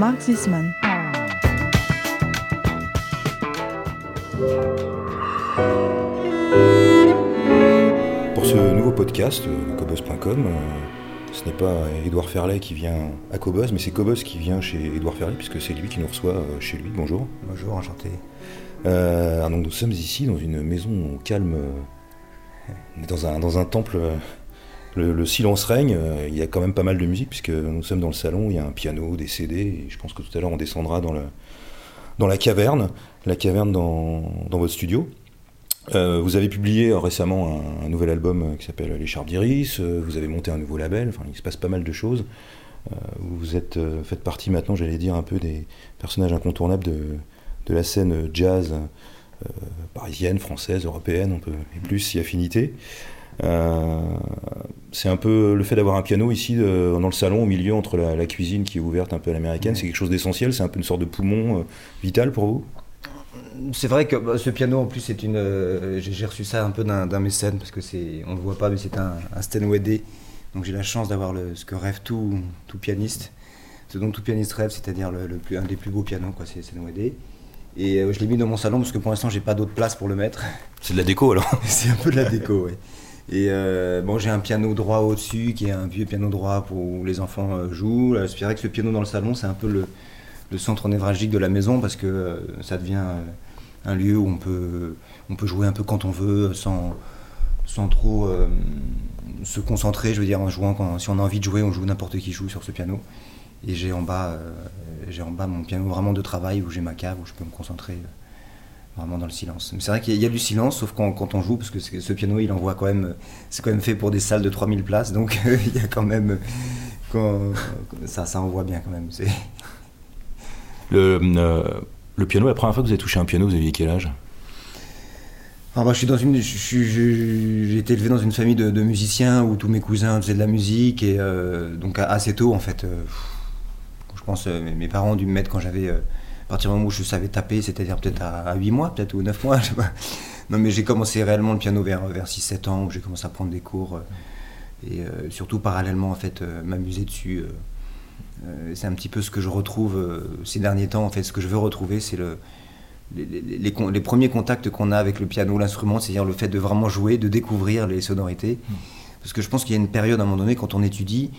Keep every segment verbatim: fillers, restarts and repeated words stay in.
Marc Zisman. Pour ce nouveau podcast, euh, cobuzz point com, euh, ce n'est pas Édouard Ferlet qui vient à Cobuzz, mais c'est Cobuzz qui vient chez Édouard Ferlet, puisque c'est lui qui nous reçoit euh, chez lui. Bonjour. Bonjour, enchanté. Euh, donc nous sommes ici dans une maison calme, euh, dans, un, dans un temple. Euh, le, le silence règne, euh, il y a quand même pas mal de musique, puisque nous sommes dans le salon, il y a un piano, des C D, et je pense que tout à l'heure on descendra dans, le, dans la caverne, la caverne dans, dans votre studio. Euh, vous avez publié récemment un, un nouvel album qui s'appelle L'écharpe d'Iris, euh, vous avez monté un nouveau label, enfin il se passe pas mal de choses. Euh, vous êtes, euh, faites partie maintenant, j'allais dire, un peu des personnages incontournables de, de la scène jazz euh, parisienne, française, européenne, on peut et plus y affinité. Euh, c'est un peu le fait d'avoir un piano ici de, dans le salon, au milieu, entre la, la cuisine qui est ouverte un peu à l'américaine, c'est quelque chose d'essentiel, c'est un peu une sorte de poumon euh, vital pour vous? C'est vrai que bah, ce piano, en plus, c'est une. Euh, j'ai, j'ai reçu ça un peu d'un, d'un mécène parce que c'est, on le voit pas, mais c'est un, un Steinway D. Donc j'ai la chance d'avoir le, ce que rêve tout, tout pianiste, ce dont tout pianiste rêve, c'est-à-dire le, le plus, un des plus beaux pianos, quoi, c'est Steinway D. Et euh, je l'ai mis dans mon salon parce que pour l'instant, j'ai pas d'autre place pour le mettre. C'est de la déco alors? C'est un peu de la déco, oui. Et euh, bon, j'ai un piano droit au-dessus qui est un vieux piano droit pour où les enfants euh, jouent. Là, c'est vrai que ce piano dans le salon, c'est un peu le, le centre névralgique de la maison parce que euh, ça devient euh, un lieu où on peut, on peut jouer un peu quand on veut, sans, sans trop euh, se concentrer. Je veux dire, en jouant, quand, si on a envie de jouer, on joue, n'importe qui joue sur ce piano. Et j'ai en bas, euh, j'ai en bas mon piano vraiment de travail où j'ai ma cave, où je peux me concentrer euh, vraiment dans le silence. Mais c'est vrai qu'il y a, il y a du silence, sauf quand, quand on joue, parce que ce piano, il envoie quand même, c'est quand même fait pour des salles de trois mille places, donc euh, il y a quand même, quand, ça, ça envoie bien quand même. C'est... Le, euh, le piano, la première fois que vous avez touché un piano, vous aviez quel âge? Alors moi, je suis dans une, je, je, je, j'ai été élevé dans une famille de, de musiciens où tous mes cousins faisaient de la musique, et euh, donc assez tôt, en fait, euh, je pense euh, mes, mes parents ont dû me mettre quand j'avais... Euh, à partir du moment où je savais taper, c'est-à-dire peut-être à huit mois, peut-être, ou neuf mois, je sais pas. Non, mais j'ai commencé réellement le piano vers, vers six sept ans, où j'ai commencé à prendre des cours, euh, et euh, surtout parallèlement, en fait, euh, m'amuser dessus. Euh, euh, c'est un petit peu ce que je retrouve euh, ces derniers temps, en fait, ce que je veux retrouver, c'est le, les, les, les, les premiers contacts qu'on a avec le piano, l'instrument, c'est-à-dire le fait de vraiment jouer, de découvrir les sonorités. Mmh. Parce que je pense qu'il y a une période, à un moment donné, quand on étudie,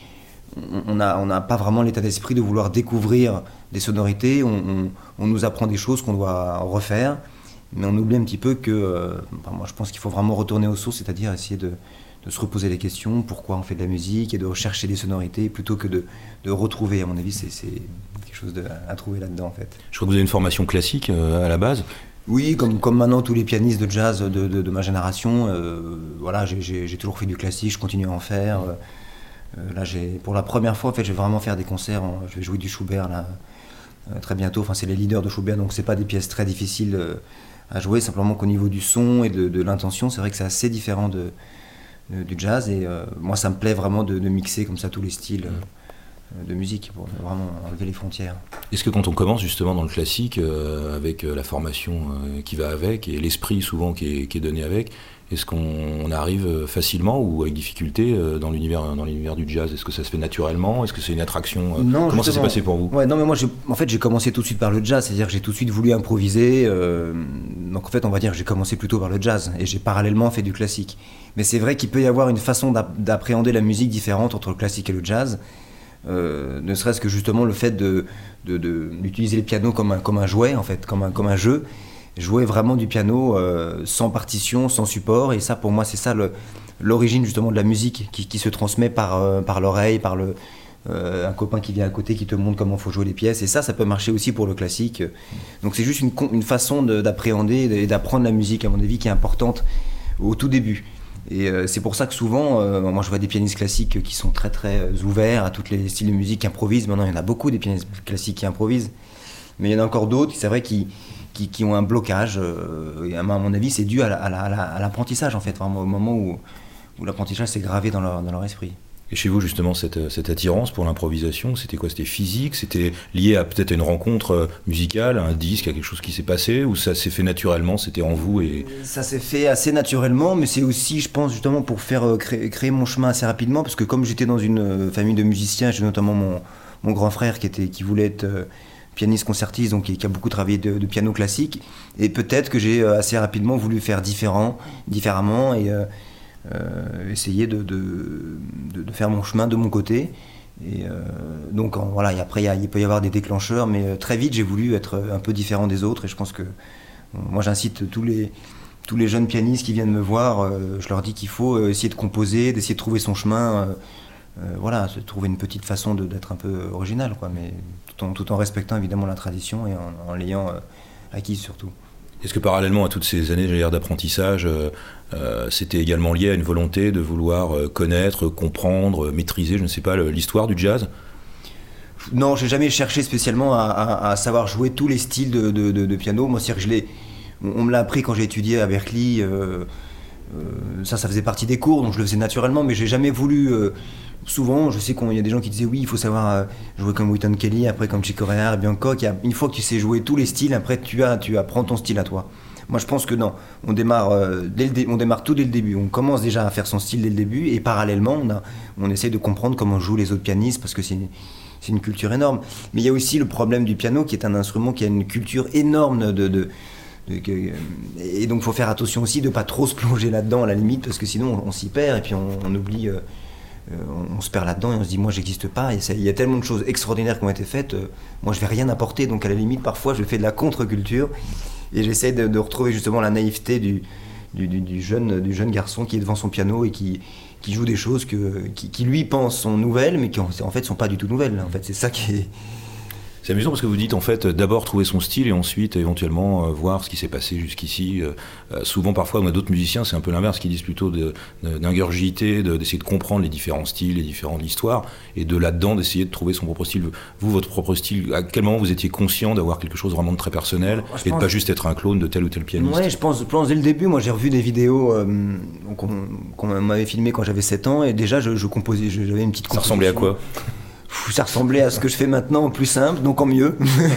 on n'a on a pas vraiment l'état d'esprit de vouloir découvrir des sonorités, on, on, on nous apprend des choses qu'on doit refaire, mais on oublie un petit peu que, euh, enfin, moi je pense qu'il faut vraiment retourner aux sources, c'est-à-dire essayer de, de se reposer les questions, pourquoi on fait de la musique, et de rechercher des sonorités, plutôt que de, de retrouver, à mon avis, c'est, c'est quelque chose de, à trouver là-dedans en fait. Je crois que vous avez une formation classique euh, à la base. Oui, comme, comme maintenant tous les pianistes de jazz de, de, de ma génération, euh, voilà, j'ai, j'ai, j'ai toujours fait du classique, je continue à en faire. Euh, Euh, là, j'ai, pour la première fois, en fait, je vais vraiment faire des concerts. En, je vais jouer du Schubert là, euh, très bientôt. Enfin, c'est les leaders de Schubert, donc c'est pas des pièces très difficiles euh, à jouer. Simplement qu'au niveau du son et de, de l'intention, c'est vrai que c'est assez différent de, de, du jazz. Et euh, moi, ça me plaît vraiment de, de mixer comme ça tous les styles euh, de musique pour vraiment enlever les frontières. Est-ce que quand on commence justement dans le classique, euh, avec la formation euh, qui va avec et l'esprit souvent qui est, qui est donné avec, est-ce qu'on on arrive facilement ou avec difficulté euh, dans l'univers, dans l'univers du jazz? Est-ce que ça se fait naturellement? Est-ce que c'est une attraction euh, Non, comment ça s'est passé pour vous? Ouais, non, mais moi, j'ai, en fait, j'ai commencé tout de suite par le jazz, c'est-à-dire que j'ai tout de suite voulu improviser. Euh, donc, en fait, on va dire que j'ai commencé plutôt par le jazz et j'ai parallèlement fait du classique. Mais c'est vrai qu'il peut y avoir une façon d'appréhender la musique différente entre le classique et le jazz. Euh, ne serait-ce que justement le fait de, de, de, d'utiliser le piano comme un, comme un jouet, en fait, comme un, comme un jeu. Jouer vraiment du piano euh, sans partition, sans support, et ça pour moi c'est ça le, l'origine justement de la musique qui, qui se transmet par, euh, par l'oreille, par le, euh, un copain qui vient à côté qui te montre comment il faut jouer les pièces, et ça ça peut marcher aussi pour le classique. Donc c'est juste une, une façon de, d'appréhender et d'apprendre la musique à mon avis qui est importante au tout début. Et euh, c'est pour ça que souvent, euh, moi je vois des pianistes classiques qui sont très très ouverts à tous les styles de musique, qui improvisent. Maintenant il y en a beaucoup des pianistes classiques qui improvisent, mais il y en a encore d'autres, c'est vrai, qui Qui, qui ont un blocage, euh, et à mon avis c'est dû à, la, à, la, à l'apprentissage en fait, vraiment au moment où, où l'apprentissage s'est gravé dans leur, dans leur esprit. Et chez vous justement cette, cette attirance pour l'improvisation, c'était quoi? C'était physique? C'était lié à peut-être à une rencontre musicale, à un disque, à quelque chose qui s'est passé? Ou ça s'est fait naturellement, c'était en vous et... Ça s'est fait assez naturellement, mais c'est aussi je pense justement pour faire créer, créer mon chemin assez rapidement, parce que comme j'étais dans une famille de musiciens, j'ai notamment mon mon grand frère qui, était, qui voulait être euh, pianiste concertiste, donc qui, qui a beaucoup travaillé de, de piano classique. Et peut-être que j'ai euh, assez rapidement voulu faire différent, différemment et euh, euh, essayer de, de, de, de faire mon chemin de mon côté. Et euh, donc en, voilà, et après y a, il peut y avoir des déclencheurs, mais euh, très vite j'ai voulu être un peu différent des autres. Et je pense que bon, moi j'incite tous les, tous les jeunes pianistes qui viennent me voir, euh, je leur dis qu'il faut euh, essayer de composer, d'essayer de trouver son chemin. Euh, Euh, voilà, se trouver une petite façon de, d'être un peu original, quoi, mais tout en, tout en respectant évidemment la tradition et en, en l'ayant euh, acquise surtout. Est-ce que parallèlement à toutes ces années j'allais dire, d'apprentissage, euh, euh, c'était également lié à une volonté de vouloir euh, connaître, comprendre, maîtriser, je ne sais pas, l'histoire du jazz ? Non, j'ai jamais cherché spécialement à, à, à savoir jouer tous les styles de, de, de, de piano. Moi, c'est que je l'ai, on me l'a appris quand j'ai étudié à Berklee. Euh, euh, ça, ça faisait partie des cours, donc je le faisais naturellement, mais j'ai jamais voulu. Euh, Souvent, je sais qu'il y a des gens qui disaient oui, il faut savoir euh, jouer comme Wynton Kelly, après comme Chick Corea, Herbie Hancock. Une fois que tu sais jouer tous les styles, après tu as, tu apprends ton style à toi. Moi, je pense que non. On démarre, euh, dès le dé- on démarre tout dès le début. On commence déjà à faire son style dès le début, et parallèlement, on, a, on essaye de comprendre comment jouent les autres pianistes, parce que c'est une, c'est une culture énorme. Mais il y a aussi le problème du piano, qui est un instrument qui a une culture énorme de, de De, que, et donc il faut faire attention aussi de ne pas trop se plonger là-dedans à la limite, parce que sinon on, on s'y perd et puis on, on oublie, euh, on, on se perd là-dedans et on se dit moi j'existe pas, et il y a tellement de choses extraordinaires qui ont été faites, euh, moi je vais rien apporter, donc à la limite parfois je fais de la contre-culture et j'essaie de, de retrouver justement la naïveté du, du, du, du, jeune, du jeune garçon qui est devant son piano et qui, qui joue des choses que, qui, qui lui pense sont nouvelles mais qui en, en fait sont pas du tout nouvelles. En fait c'est ça qui est... C'est amusant parce que vous dites en fait d'abord trouver son style et ensuite éventuellement euh, voir ce qui s'est passé jusqu'ici. Euh, euh, souvent parfois on a d'autres musiciens, c'est un peu l'inverse, qui disent plutôt de, de, d'ingurgiter, de, d'essayer de comprendre les différents styles, les différentes histoires, et de là-dedans d'essayer de trouver son propre style. Vous, votre propre style, à quel moment vous étiez conscient d'avoir quelque chose vraiment de très personnel moi, et de pas juste être un clone de tel ou tel pianiste? Ouais, je pense, je pense dès le début, moi j'ai revu des vidéos euh, qu'on, qu'on m'avait filmées quand j'avais sept ans et déjà je, je composais, j'avais une petite composition. Ça ressemblait à quoi? Ça ressemblait à ce que je fais maintenant en plus simple, donc en mieux,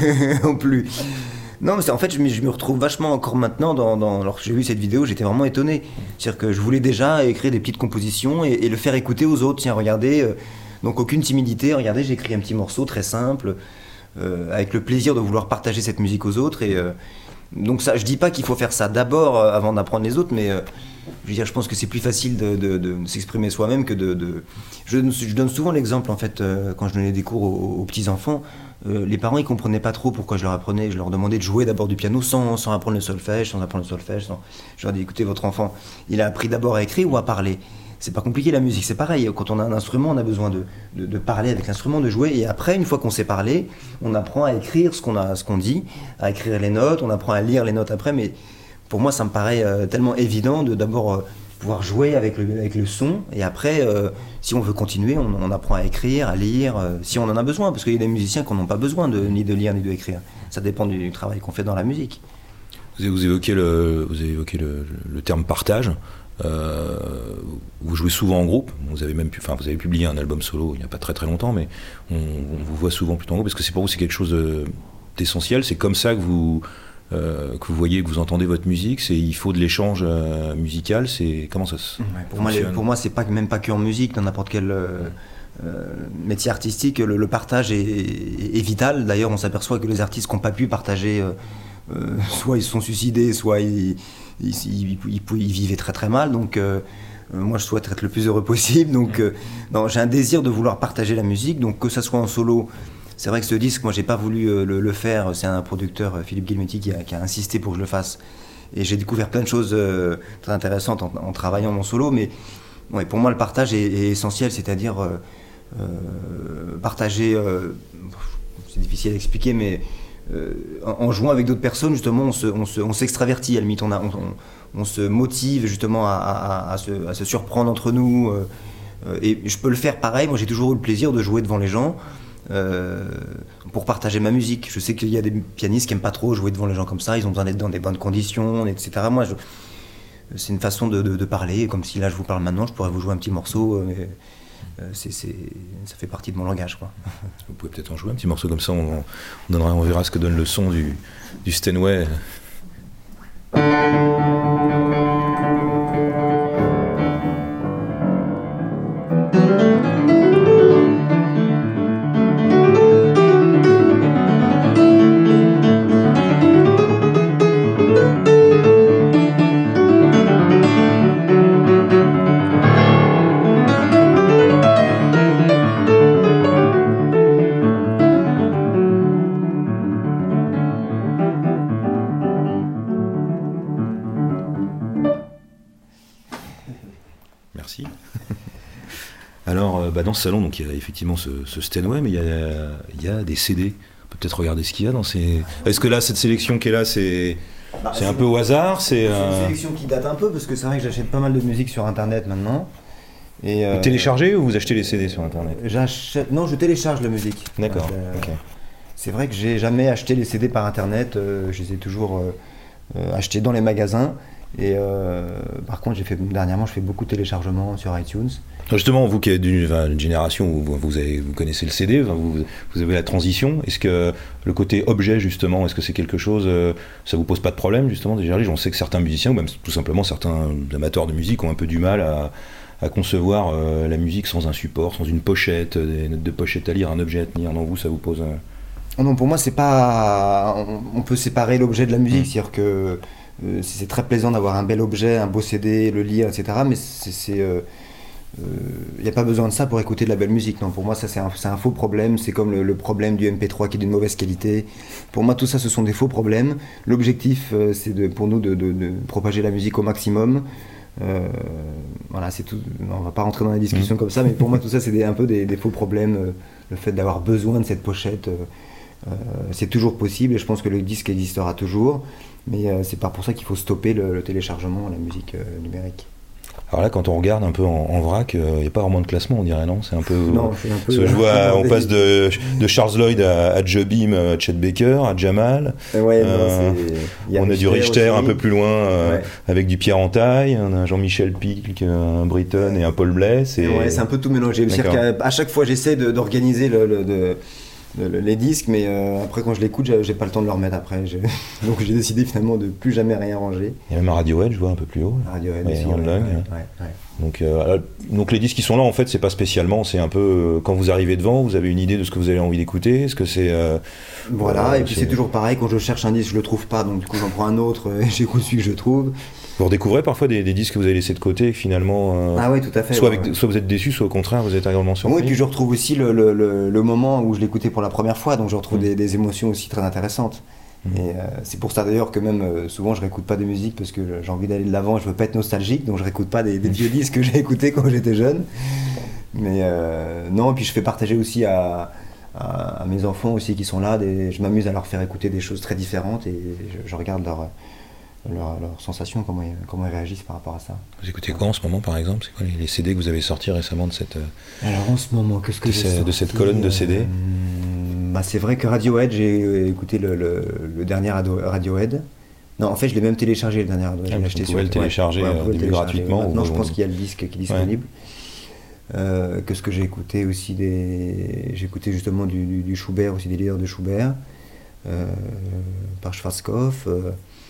en plus. Non, mais c'est, en fait, je me, je me retrouve vachement encore maintenant. Dans, dans, alors que j'ai vu cette vidéo, j'étais vraiment étonné. C'est-à-dire que je voulais déjà écrire des petites compositions et, et le faire écouter aux autres. Tiens, regardez, euh, donc aucune timidité. Regardez, j'ai écrit un petit morceau très simple, euh, avec le plaisir de vouloir partager cette musique aux autres. Et euh, donc ça, je dis pas qu'il faut faire ça d'abord euh, avant d'apprendre les autres, mais euh, je veux dire, je pense que c'est plus facile de, de, de s'exprimer soi-même que de. de... Je, je donne souvent l'exemple en fait euh, quand je donnais des cours aux, aux petits enfants. Euh, les parents ils comprenaient pas trop pourquoi je leur apprenais. Je leur demandais de jouer d'abord du piano sans, sans apprendre le solfège, sans apprendre le solfège. Sans... Je leur dis écoutez, votre enfant, il a appris d'abord à écrire ou à parler. C'est pas compliqué la musique, c'est pareil. Quand on a un instrument, on a besoin de, de, de parler avec l'instrument, de jouer. Et après, une fois qu'on sait parler, on apprend à écrire ce qu'on a, ce qu'on dit, à écrire les notes. On apprend à lire les notes après. Mais pour moi, ça me paraît euh, tellement évident de d'abord euh, pouvoir jouer avec le, avec le son. Et après, euh, si on veut continuer, on, on apprend à écrire, à lire, euh, si on en a besoin. Parce qu'il y a des musiciens qui n'ont pas besoin de, ni de lire ni d'écrire. Ça dépend du, du travail qu'on fait dans la musique. Vous, vous évoquez le, vous évoquez le, le terme partage. Euh, vous jouez souvent en groupe. Vous avez même, pu, enfin, vous avez publié un album solo il n'y a pas très très longtemps, mais on, on vous voit souvent plutôt en groupe. Est-ce que c'est pour vous c'est quelque chose de, d'essentiel? C'est comme ça que vous euh, que vous voyez, que vous entendez votre musique? C'est il faut de l'échange euh, musical. C'est comment ça se ouais, pour moi, les, pour moi, c'est pas même pas que en musique, dans n'importe quel euh, euh, métier artistique, le, le partage est, est, est vital. D'ailleurs, on s'aperçoit que les artistes qui n'ont pas pu partager, euh, euh, soit ils se sont suicidés, soit ils Ils, ils, ils, ils vivaient très très mal, donc euh, euh, moi je souhaite être le plus heureux possible, donc euh, non, j'ai un désir de vouloir partager la musique, donc que ça soit en solo. C'est vrai que ce disque, moi j'ai pas voulu euh, le, le faire, c'est un producteur, Philippe Guilmetti, qui a, qui a insisté pour que je le fasse, et j'ai découvert plein de choses euh, très intéressantes en, en travaillant mon solo, mais ouais, pour moi le partage est, est essentiel, c'est-à-dire euh, euh, partager, euh, c'est difficile à expliquer, mais Euh, en, en jouant avec d'autres personnes, justement, on, se, on, se, on s'extravertit, à la limite, on, a, on, on, on se motive justement à, à, à, se, à se surprendre entre nous. Euh, et je peux le faire pareil, moi j'ai toujours eu le plaisir de jouer devant les gens euh, pour partager ma musique. Je sais qu'il y a des pianistes qui n'aiment pas trop jouer devant les gens comme ça, ils ont besoin d'être dans des bonnes conditions, et cetera. Moi, je, c'est une façon de, de, de parler, comme si là je vous parle maintenant, je pourrais vous jouer un petit morceau. Euh, Euh, c'est, c'est, ça fait partie de mon langage, quoi. Vous pouvez peut-être en jouer un petit morceau comme ça, on, on, donnera, on verra ce que donne le son du, du Steinway. merci. Alors, euh, bah, dans ce salon, donc, il y a effectivement ce, ce Steinway, mais il y a, il y a des C D. On peut peut-être regarder ce qu'il y a dans ces... Est-ce que là, cette sélection qui est là, c'est, bah, c'est, c'est un peu au hasard c'est, c'est euh... une sélection qui date un peu, parce que c'est vrai que j'achète pas mal de musique sur Internet maintenant. Et euh, vous téléchargez ou vous achetez les C D sur Internet? J'achète... Non, je télécharge la musique. D'accord. Euh, okay. C'est vrai que j'ai jamais acheté les C D par Internet, euh, je les ai toujours euh, euh, achetés dans les magasins. Et euh, par contre, j'ai fait, dernièrement, je fais beaucoup de téléchargements sur iTunes. Justement, vous qui êtes d'une enfin, génération où vous, vous, avez, vous connaissez le C D, vous, vous avez la transition, est-ce que le côté objet, justement, est-ce que c'est quelque chose, euh, ça vous pose pas de problème, justement, déjà? On sait que certains musiciens, ou même tout simplement certains amateurs de musique, ont un peu du mal à, à concevoir euh, la musique sans un support, sans une pochette, des notes de pochette à lire, un objet à tenir. Non, vous, ça vous pose... Euh... Non, pour moi, c'est pas... On, on peut séparer l'objet de la musique, mmh. c'est-à-dire que euh, c'est très plaisant d'avoir un bel objet, un beau C D, le lire, et cetera, mais c'est... c'est euh, il n'y a pas besoin de ça pour écouter de la belle musique. Non, pour moi, ça c'est un, c'est un faux problème. C'est comme le, le problème du M P trois qui est d'une mauvaise qualité. Pour moi, tout ça, ce sont des faux problèmes. L'objectif, euh, c'est de, pour nous de, de, de propager la musique au maximum. Euh, voilà, c'est tout. Non, on va pas rentrer dans la discussion mmh. comme ça, mais pour moi, tout ça, c'est des, un peu des, des faux problèmes. Euh, le fait d'avoir besoin de cette pochette, euh, euh, c'est toujours possible. Et je pense que le disque existera toujours. Mais euh, c'est pas pour ça qu'il faut stopper le, le téléchargement, la musique euh, numérique. Alors là, quand on regarde un peu en, en vrac, il euh, n'y a pas vraiment de classement, on dirait, non? C'est un peu. Non, c'est un peu. Je vois, on passe de, de Charles Lloyd à, à Jobim, à Chet Baker, à Jamal. Ouais, euh, non, on a du Richter aussi. Un peu plus loin, euh, ouais. avec du Pierre Entaille, on a un Jean-Michel Pic, un Britton et un Paul Bless. Et... Ouais, c'est un peu tout mélangé. C'est-à-dire qu'à à chaque fois, j'essaie de, d'organiser le. le de... les disques, mais euh, après quand je l'écoute, j'ai, j'ai pas le temps de le remettre après. J'ai... Donc j'ai décidé finalement de plus jamais rien ranger. Il y a même un Radiohead, je vois un peu plus haut. Radiohead ouais, aussi. Ouais, ouais, ouais, ouais, ouais. Donc, euh, donc les disques qui sont là, en fait, c'est pas spécialement, c'est un peu euh, quand vous arrivez devant, vous avez une idée de ce que vous avez envie d'écouter. Est-ce que c'est euh, voilà, euh, et puis c'est... c'est toujours pareil. Quand je cherche un disque, je le trouve pas, donc du coup j'en prends un autre et j'écoute celui que je trouve. Vous redécouvrez parfois des, des disques que vous avez laissés de côté, finalement. Euh, ah oui, tout à fait. Soit, ouais, avec, ouais. soit vous êtes déçu, soit au contraire, vous êtes agréablement surpris. Oui, et puis je retrouve aussi le, le, le, le moment où je l'écoutais pour la première fois, donc je retrouve mmh. des, des émotions aussi très intéressantes. Mmh. Et euh, c'est pour ça d'ailleurs que même euh, souvent je réécoute pas des musiques parce que j'ai envie d'aller de l'avant, je veux pas être nostalgique, donc je réécoute pas des, des vieux disques que j'ai écoutés quand j'étais jeune. Mais euh, non, et puis je fais partager aussi à, à, à mes enfants aussi qui sont là, des, je m'amuse à leur faire écouter des choses très différentes et je, je regarde leur... leurs leur sensations, comment ils, comment ils réagissent par rapport à ça. Vous écoutez quoi en ce moment, par exemple? C'est quoi les, les C D que vous avez sortis récemment de cette... Alors en ce moment, qu'est-ce que de, j'ai ces, sorti, de cette colonne de C D euh, bah, c'est vrai que Radiohead, j'ai écouté le, le, le dernier Radiohead. Non, en fait, je l'ai même téléchargé, le dernier Radiohead. Ah, vous pouvez sur... le télécharger ouais, ouais, euh, gratuitement. Maintenant, ou... je pense qu'il y a le disque qui est disponible. Ouais. Euh, qu'est-ce que j'ai écouté aussi des... J'ai écouté justement du, du, du Schubert, aussi des leaders de Schubert, euh, par Schwarzkopf. Euh,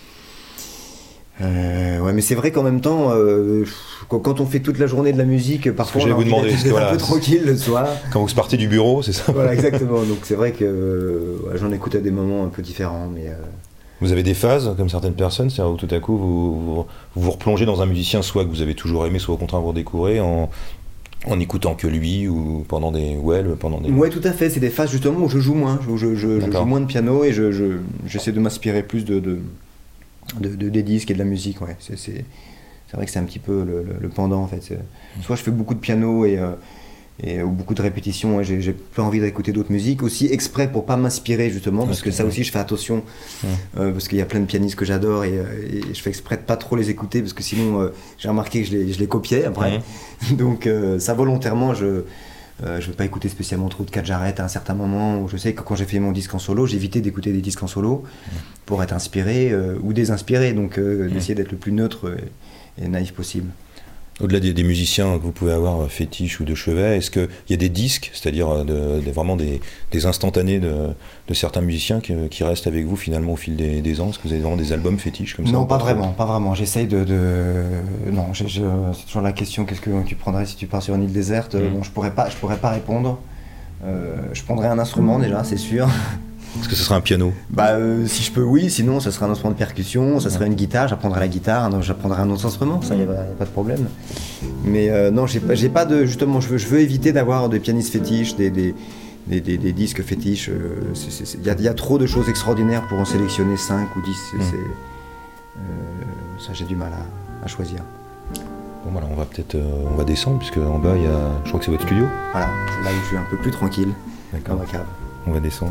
Euh, ouais, mais c'est vrai qu'en même temps, euh, quand on fait toute la journée de la musique, parfois on a vous demander, d'être voilà, un peu tranquille le soir. Quand vous partez du bureau, c'est ça? Voilà, exactement. Donc c'est vrai que euh, ouais, j'en écoute à des moments un peu différents, mais. Euh... Vous avez des phases, comme certaines personnes, c'est-à-dire où tout à coup vous vous, vous vous replongez dans un musicien, soit que vous avez toujours aimé, soit au contraire vous redécouvrez en. En écoutant que lui ou pendant des ou elle pendant des. Ouais, tout à fait. C'est des phases justement où je joue moins, où je, je, je joue moins de piano et je, je j'essaie de m'inspirer plus de, de, de, de des disques et de la musique. Ouais, c'est c'est, c'est vrai que c'est un petit peu le, le, le pendant en fait. C'est, soit je fais beaucoup de piano et euh, et ou beaucoup de répétitions et j'ai, j'ai pas envie d'écouter d'autres musiques aussi exprès pour pas m'inspirer justement parce okay, que ça ouais. aussi je fais attention ouais. euh, parce qu'il y a plein de pianistes que j'adore et, et je fais exprès de pas trop les écouter parce que sinon euh, j'ai remarqué que je les, je les copiais après ouais. donc euh, ça volontairement je euh, je veux pas écouter spécialement trop de Cat Jarrett à un certain moment où je sais que quand j'ai fait mon disque en solo j'évitais d'écouter des disques en solo ouais. pour être inspiré euh, ou désinspiré donc euh, ouais. d'essayer d'être le plus neutre et, et naïf possible. Au-delà des, des musiciens que vous pouvez avoir fétiches ou de chevet, est-ce qu'il y a des disques, c'est-à-dire de, de, vraiment des, des instantanés de, de certains musiciens qui, qui restent avec vous finalement au fil des, des ans? Est-ce que vous avez vraiment des albums fétiches comme ça? Non, pas vraiment, pas vraiment. J'essaye de... de... Non, je, je... c'est toujours la question, qu'est-ce que tu prendrais si tu pars sur une île déserte? mmh. Bon, je pourrais pas, je pourrais pas répondre. Euh, je prendrais un instrument déjà, c'est sûr. Est-ce que ce serait un piano? Bah euh, si je peux oui, sinon ce serait un instrument de percussion, ça serait une guitare, j'apprendrais la guitare, donc j'apprendrais un autre instrument, ça y a, y a pas de problème. Mais euh, non, j'ai pas, j'ai pas de justement, je veux, je veux éviter d'avoir des pianistes fétiches, des, des, des, des, des disques fétiches. Il y, y a trop de choses extraordinaires pour en sélectionner cinq ou dix. C'est, mmh. c'est, euh, ça j'ai du mal à, à choisir. Bon, voilà, on va peut-être euh, on va descendre, puisque en bas, il y a, je crois que c'est votre studio. Voilà, c'est là où je suis un peu plus tranquille. D'accord. Dans ma cave. On va descendre.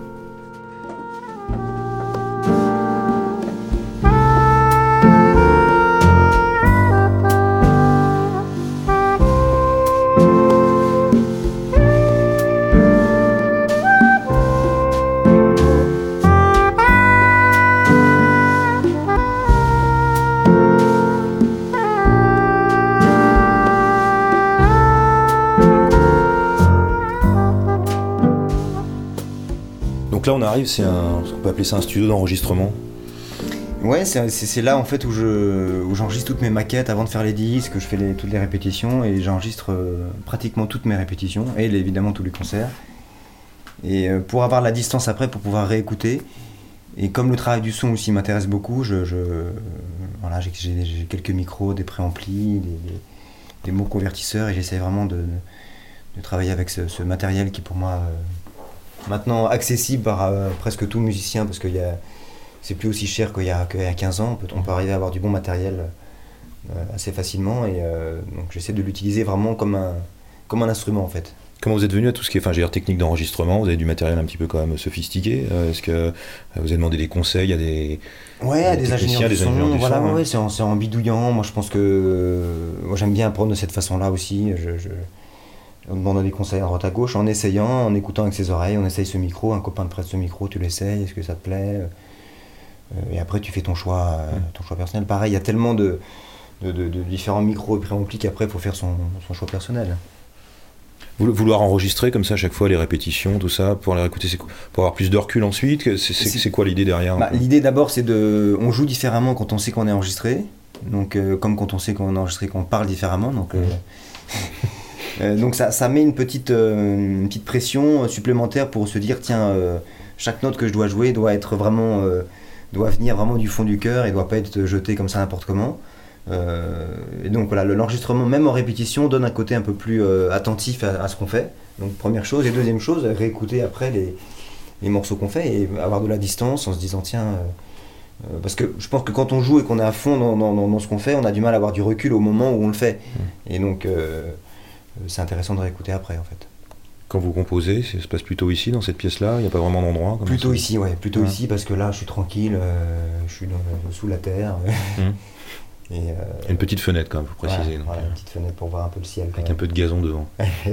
Donc là on arrive, c'est un, on peut appeler ça un studio d'enregistrement. Ouais, c'est, c'est, c'est là en fait où, je, où j'enregistre toutes mes maquettes avant de faire les disques, je fais les, toutes les répétitions et j'enregistre euh, pratiquement toutes mes répétitions et évidemment tous les concerts. Et euh, pour avoir la distance après, pour pouvoir réécouter. Et comme le travail du son aussi m'intéresse beaucoup, je, je, euh, voilà, j'ai, j'ai, j'ai quelques micros, des préamplis, des, des, des mots convertisseurs et j'essaie vraiment de, de travailler avec ce, ce matériel qui pour moi euh, maintenant accessible par euh, presque tout musicien parce qu'il y a c'est plus aussi cher qu'il y a, qu'il y a quinze ans, on peut, on peut arriver à avoir du bon matériel euh, assez facilement et euh, donc j'essaie de l'utiliser vraiment comme un, comme un instrument en fait. Comment vous êtes venu à tout ce qui est, enfin, j'ai dire, technique d'enregistrement, vous avez du matériel un petit peu quand même sophistiqué, euh, est-ce que euh, vous avez demandé des conseils à des, ouais, à des, des ingénieurs du des son, ingénieurs du voilà, son, ouais, ouais. ouais, c'est, en, c'est en bidouillant, moi je pense que euh, moi j'aime bien apprendre de cette façon-là aussi, je, je, on demande des conseils à droite à gauche, en essayant, en écoutant avec ses oreilles, on essaye ce micro, un copain te prête ce micro, tu l'essayes, est-ce que ça te plaît ? Et après tu fais ton choix, euh, ton choix personnel. Pareil, il y a tellement de, de, de, de différents micros et préamplis qu'après il faut faire son, son choix personnel. Vouloir enregistrer comme ça à chaque fois les répétitions, tout ça, pour les réécouter, c'est quoi ? Pour avoir plus de recul ensuite, c'est, c'est, c'est, c'est quoi l'idée derrière ? Bah, l'idée d'abord c'est de, on joue différemment quand on sait qu'on est enregistré, donc euh, comme quand on sait qu'on est enregistré, qu'on parle différemment, donc. Euh, euh, donc ça, ça met une petite, euh, une petite pression supplémentaire pour se dire tiens, euh, chaque note que je dois jouer doit être vraiment euh, doit venir vraiment du fond du cœur et doit pas être jeté comme ça n'importe comment. Euh, et donc voilà, l'enregistrement même en répétition donne un côté un peu plus euh, attentif à, à ce qu'on fait. Donc première chose, et deuxième chose, réécouter après les, les morceaux qu'on fait et avoir de la distance en se disant tiens, euh, euh, parce que je pense que quand on joue et qu'on est à fond dans, dans, dans, dans ce qu'on fait, on a du mal à avoir du recul au moment où on le fait. Mmh. Et donc euh, c'est intéressant de réécouter après en fait. Quand vous composez, ça se passe plutôt ici, dans cette pièce-là ? Il n'y a pas vraiment d'endroit ? Plutôt ça... ici, ouais. Plutôt ouais. ici, parce que là, je suis tranquille, euh, je suis dans, sous la terre. Mmh. Et, euh, une petite fenêtre, quand même, faut préciser. Voilà, donc, voilà euh, une petite fenêtre pour voir un peu le ciel. Avec un peu de gazon devant.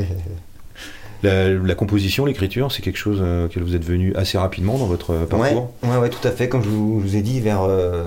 la, la composition, l'écriture, c'est quelque chose euh, que vous êtes venu assez rapidement dans votre euh, parcours ? Ouais, ouais, ouais, tout à fait. Comme je vous, je vous ai dit, vers... Euh,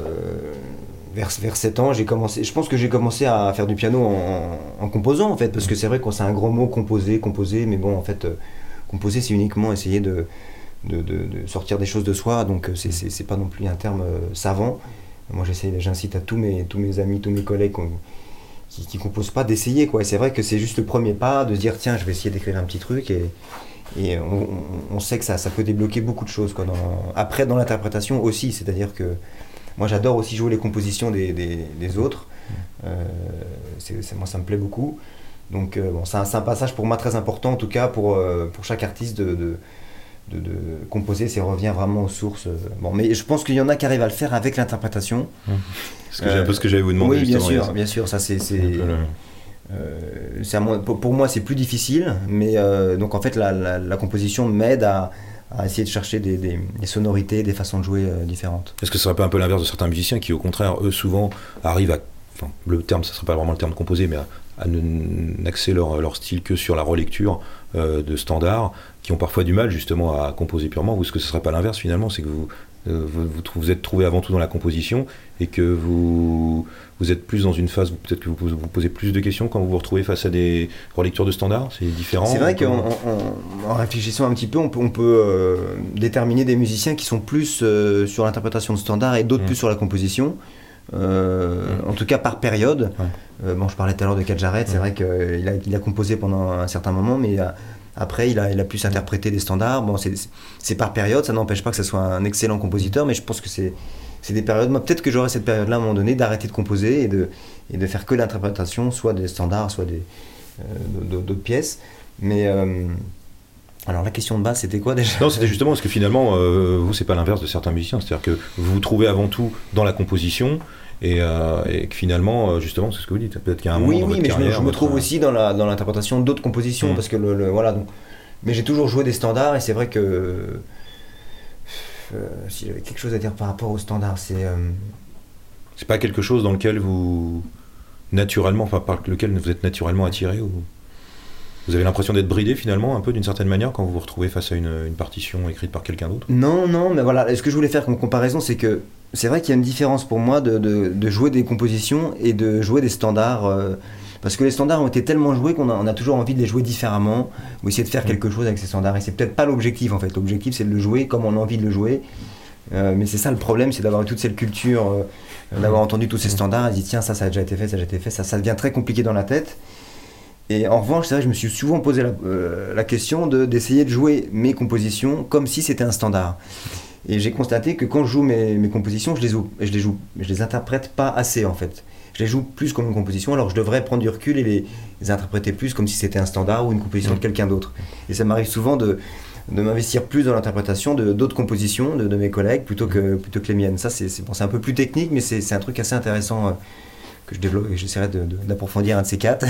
Vers, vers sept ans, j'ai commencé, je pense que j'ai commencé à faire du piano en, en composant en fait, parce que c'est vrai que c'est un grand mot, composer, composer, mais bon en fait, euh, composer c'est uniquement essayer de, de, de, de sortir des choses de soi, donc c'est, c'est, c'est pas non plus un terme euh, savant. Moi j'essaie, j'incite à tous mes, tous mes amis, tous mes collègues qui, qui composent pas d'essayer quoi, et c'est vrai que c'est juste le premier pas, de se dire tiens je vais essayer d'écrire un petit truc, et, et on, on sait que ça, ça peut débloquer beaucoup de choses quoi. Dans, après dans l'interprétation aussi, c'est-à-dire que moi j'adore aussi jouer les compositions des, des, des autres, euh, c'est, c'est, moi ça me plaît beaucoup, donc euh, bon, c'est, un, c'est un passage pour moi très important en tout cas pour, euh, pour chaque artiste de, de, de, de composer, c'est revient vraiment aux sources. Bon, mais je pense qu'il y en a qui arrivent à le faire avec l'interprétation. Parce que euh, j'ai un peu ce que j'allais vous demander. Oui bien sûr, ça. bien sûr, ça c'est... c'est euh, c'est un, pour, pour moi c'est plus difficile, mais euh, donc en fait la, la, la composition m'aide à à essayer de chercher des, des, des sonorités, des façons de jouer euh, différentes. Est-ce que ce serait pas un peu l'inverse de certains musiciens qui, au contraire, eux, souvent, arrivent à... Enfin, le terme, ça serait pas vraiment le terme de composer, mais à, à n'axer leur, leur style que sur la relecture euh, de standards, qui ont parfois du mal, justement, à composer purement, ou est-ce que ce serait pas l'inverse, finalement ? C'est que vous, euh, vous, vous, vous êtes trouvé avant tout dans la composition, et que vous, vous êtes plus dans une phase où peut-être que vous vous posez plus de questions quand vous vous retrouvez face à des relectures de standards, c'est différent. C'est vrai qu'en en, en réfléchissant un petit peu, on peut, on peut euh, déterminer des musiciens qui sont plus euh, sur l'interprétation de standards et d'autres mmh. plus sur la composition. Euh, mmh. En tout cas par période. Ouais. Euh, bon, je parlais tout à l'heure de Cat Jarrett, mmh. c'est vrai qu'il a, il a composé pendant un certain moment, mais euh, après il a, il a pu s'interpréter des standards. Bon, c'est, c'est par période, ça n'empêche pas que ce soit un excellent compositeur, mais je pense que c'est C'est des périodes, moi, peut-être que j'aurai cette période-là à un moment donné d'arrêter de composer et de, et de faire que l'interprétation, soit des standards, soit des, euh, d'autres pièces. Mais euh, alors la question de base, c'était quoi déjà ? Non, c'était justement parce que finalement, euh, vous, c'est pas l'inverse de certains musiciens. C'est-à-dire que vous vous trouvez avant tout dans la composition et, euh, et que finalement, justement, c'est ce que vous dites, peut-être qu'il y a un moment oui, dans oui, votre mais carrière... je me, je me votre... trouve aussi dans, la, dans l'interprétation d'autres compositions, mmh. parce que le, le voilà, donc, mais j'ai toujours joué des standards, et c'est vrai que euh, si j'avais quelque chose à dire par rapport aux standards, c'est... Euh... C'est pas quelque chose dans lequel vous, naturellement, enfin par lequel vous êtes naturellement attiré ou... Vous avez l'impression d'être bridé finalement, un peu d'une certaine manière, quand vous vous retrouvez face à une, une partition écrite par quelqu'un d'autre? Non, non, mais voilà, ce que je voulais faire comme comparaison, c'est que c'est vrai qu'il y a une différence pour moi de, de, de jouer des compositions et de jouer des standards, euh, parce que les standards ont été tellement joués qu'on a, on a toujours envie de les jouer différemment, ou essayer de faire quelque chose avec ces standards, et c'est peut-être pas l'objectif en fait, l'objectif c'est de le jouer comme on a envie de le jouer, euh, mais c'est ça le problème, c'est d'avoir toute cette culture, euh, d'avoir entendu tous ces standards, et dit tiens ça ça a déjà été fait, ça a déjà été fait, ça, ça devient très compliqué dans la tête. Et en revanche, c'est vrai que je me suis souvent posé la, euh, la question de, d'essayer de jouer mes compositions comme si c'était un standard. Et j'ai constaté que quand je joue mes, mes compositions, je les joue, je les joue, je les interprète pas assez en fait. Je les joue plus comme une composition, alors je devrais prendre du recul et les, les interpréter plus comme si c'était un standard ou une composition de quelqu'un d'autre. Et ça m'arrive souvent de, de m'investir plus dans l'interprétation de, d'autres compositions de, de mes collègues plutôt que, plutôt que les miennes. Ça, c'est, c'est, bon, c'est un peu plus technique, mais c'est, c'est un truc assez intéressant euh, que je développe et j'essaierai de, de, d'approfondir un de ces quatre.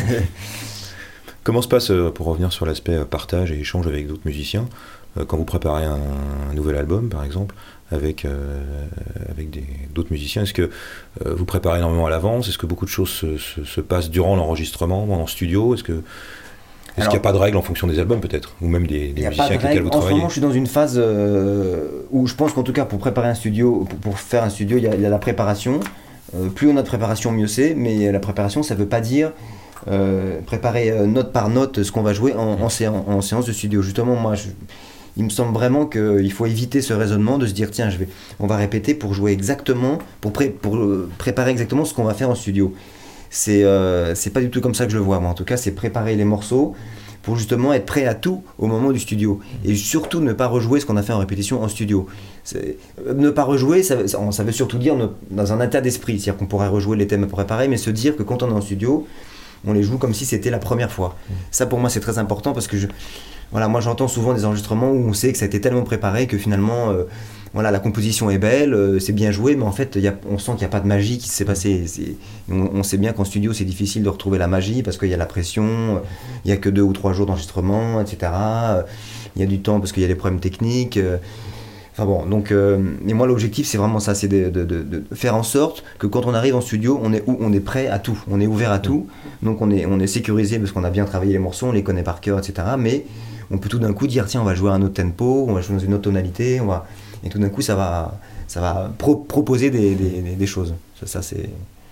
Comment se passe, pour revenir sur l'aspect partage et échange avec d'autres musiciens, quand vous préparez un, un nouvel album par exemple, avec, euh, avec des, d'autres musiciens? Est-ce que euh, vous préparez énormément à l'avance? Est-ce que beaucoup de choses se, se, se passent durant l'enregistrement, en studio? Est-ce que, est-ce Alors, qu'il n'y a pas de règles en fonction des albums peut-être? Ou même des, des musiciens avec lesquels vous travaillez? En ce moment, je suis dans une phase euh, où je pense qu'en tout cas pour préparer un studio, pour, pour faire un studio, il y a, il y a la préparation. Euh, plus on a de préparation, mieux c'est, mais la préparation, ça ne veut pas dire... Euh, préparer euh, note par note ce qu'on va jouer en, en, séance, en séance de studio. Justement, moi, je, il me semble vraiment qu'il faut éviter ce raisonnement de se dire tiens, je vais, on va répéter pour jouer exactement, pour, pré, pour euh, préparer exactement ce qu'on va faire en studio. C'est, euh, c'est pas du tout comme ça que je le vois, moi. En tout cas, c'est préparer les morceaux pour justement être prêt à tout au moment du studio. Et surtout ne pas rejouer ce qu'on a fait en répétition en studio. C'est, ne pas rejouer, ça, ça, ça veut surtout dire ne, dans un état d'esprit. C'est-à-dire qu'on pourrait rejouer les thèmes préparés, mais se dire que quand on est en studio, on les joue comme si c'était la première fois. Mmh. Ça pour moi c'est très important parce que je, voilà, moi j'entends souvent des enregistrements où on sait que ça a été tellement préparé que finalement euh, voilà, la composition est belle, euh, c'est bien joué, mais en fait y a, on sent qu'il n'y a pas de magie qui s'est passée. C'est, on, on sait bien qu'en studio c'est difficile de retrouver la magie parce qu'il y a la pression, il n'y a que deux ou trois jours d'enregistrement, et cetera. Il y a du temps parce qu'il y a des problèmes techniques. Euh, Enfin bon, donc, euh, et moi l'objectif c'est vraiment ça, c'est de, de, de, de faire en sorte que quand on arrive en studio, on est, on est prêt à tout, on est ouvert à tout, donc on est, on est sécurisé parce qu'on a bien travaillé les morceaux, on les connaît par cœur, et cetera. Mais on peut tout d'un coup dire tiens, on va jouer à un autre tempo, on va jouer dans une autre tonalité, on va... et tout d'un coup ça va, ça va pro- proposer des, des, des, des choses. Ça, ça c'est...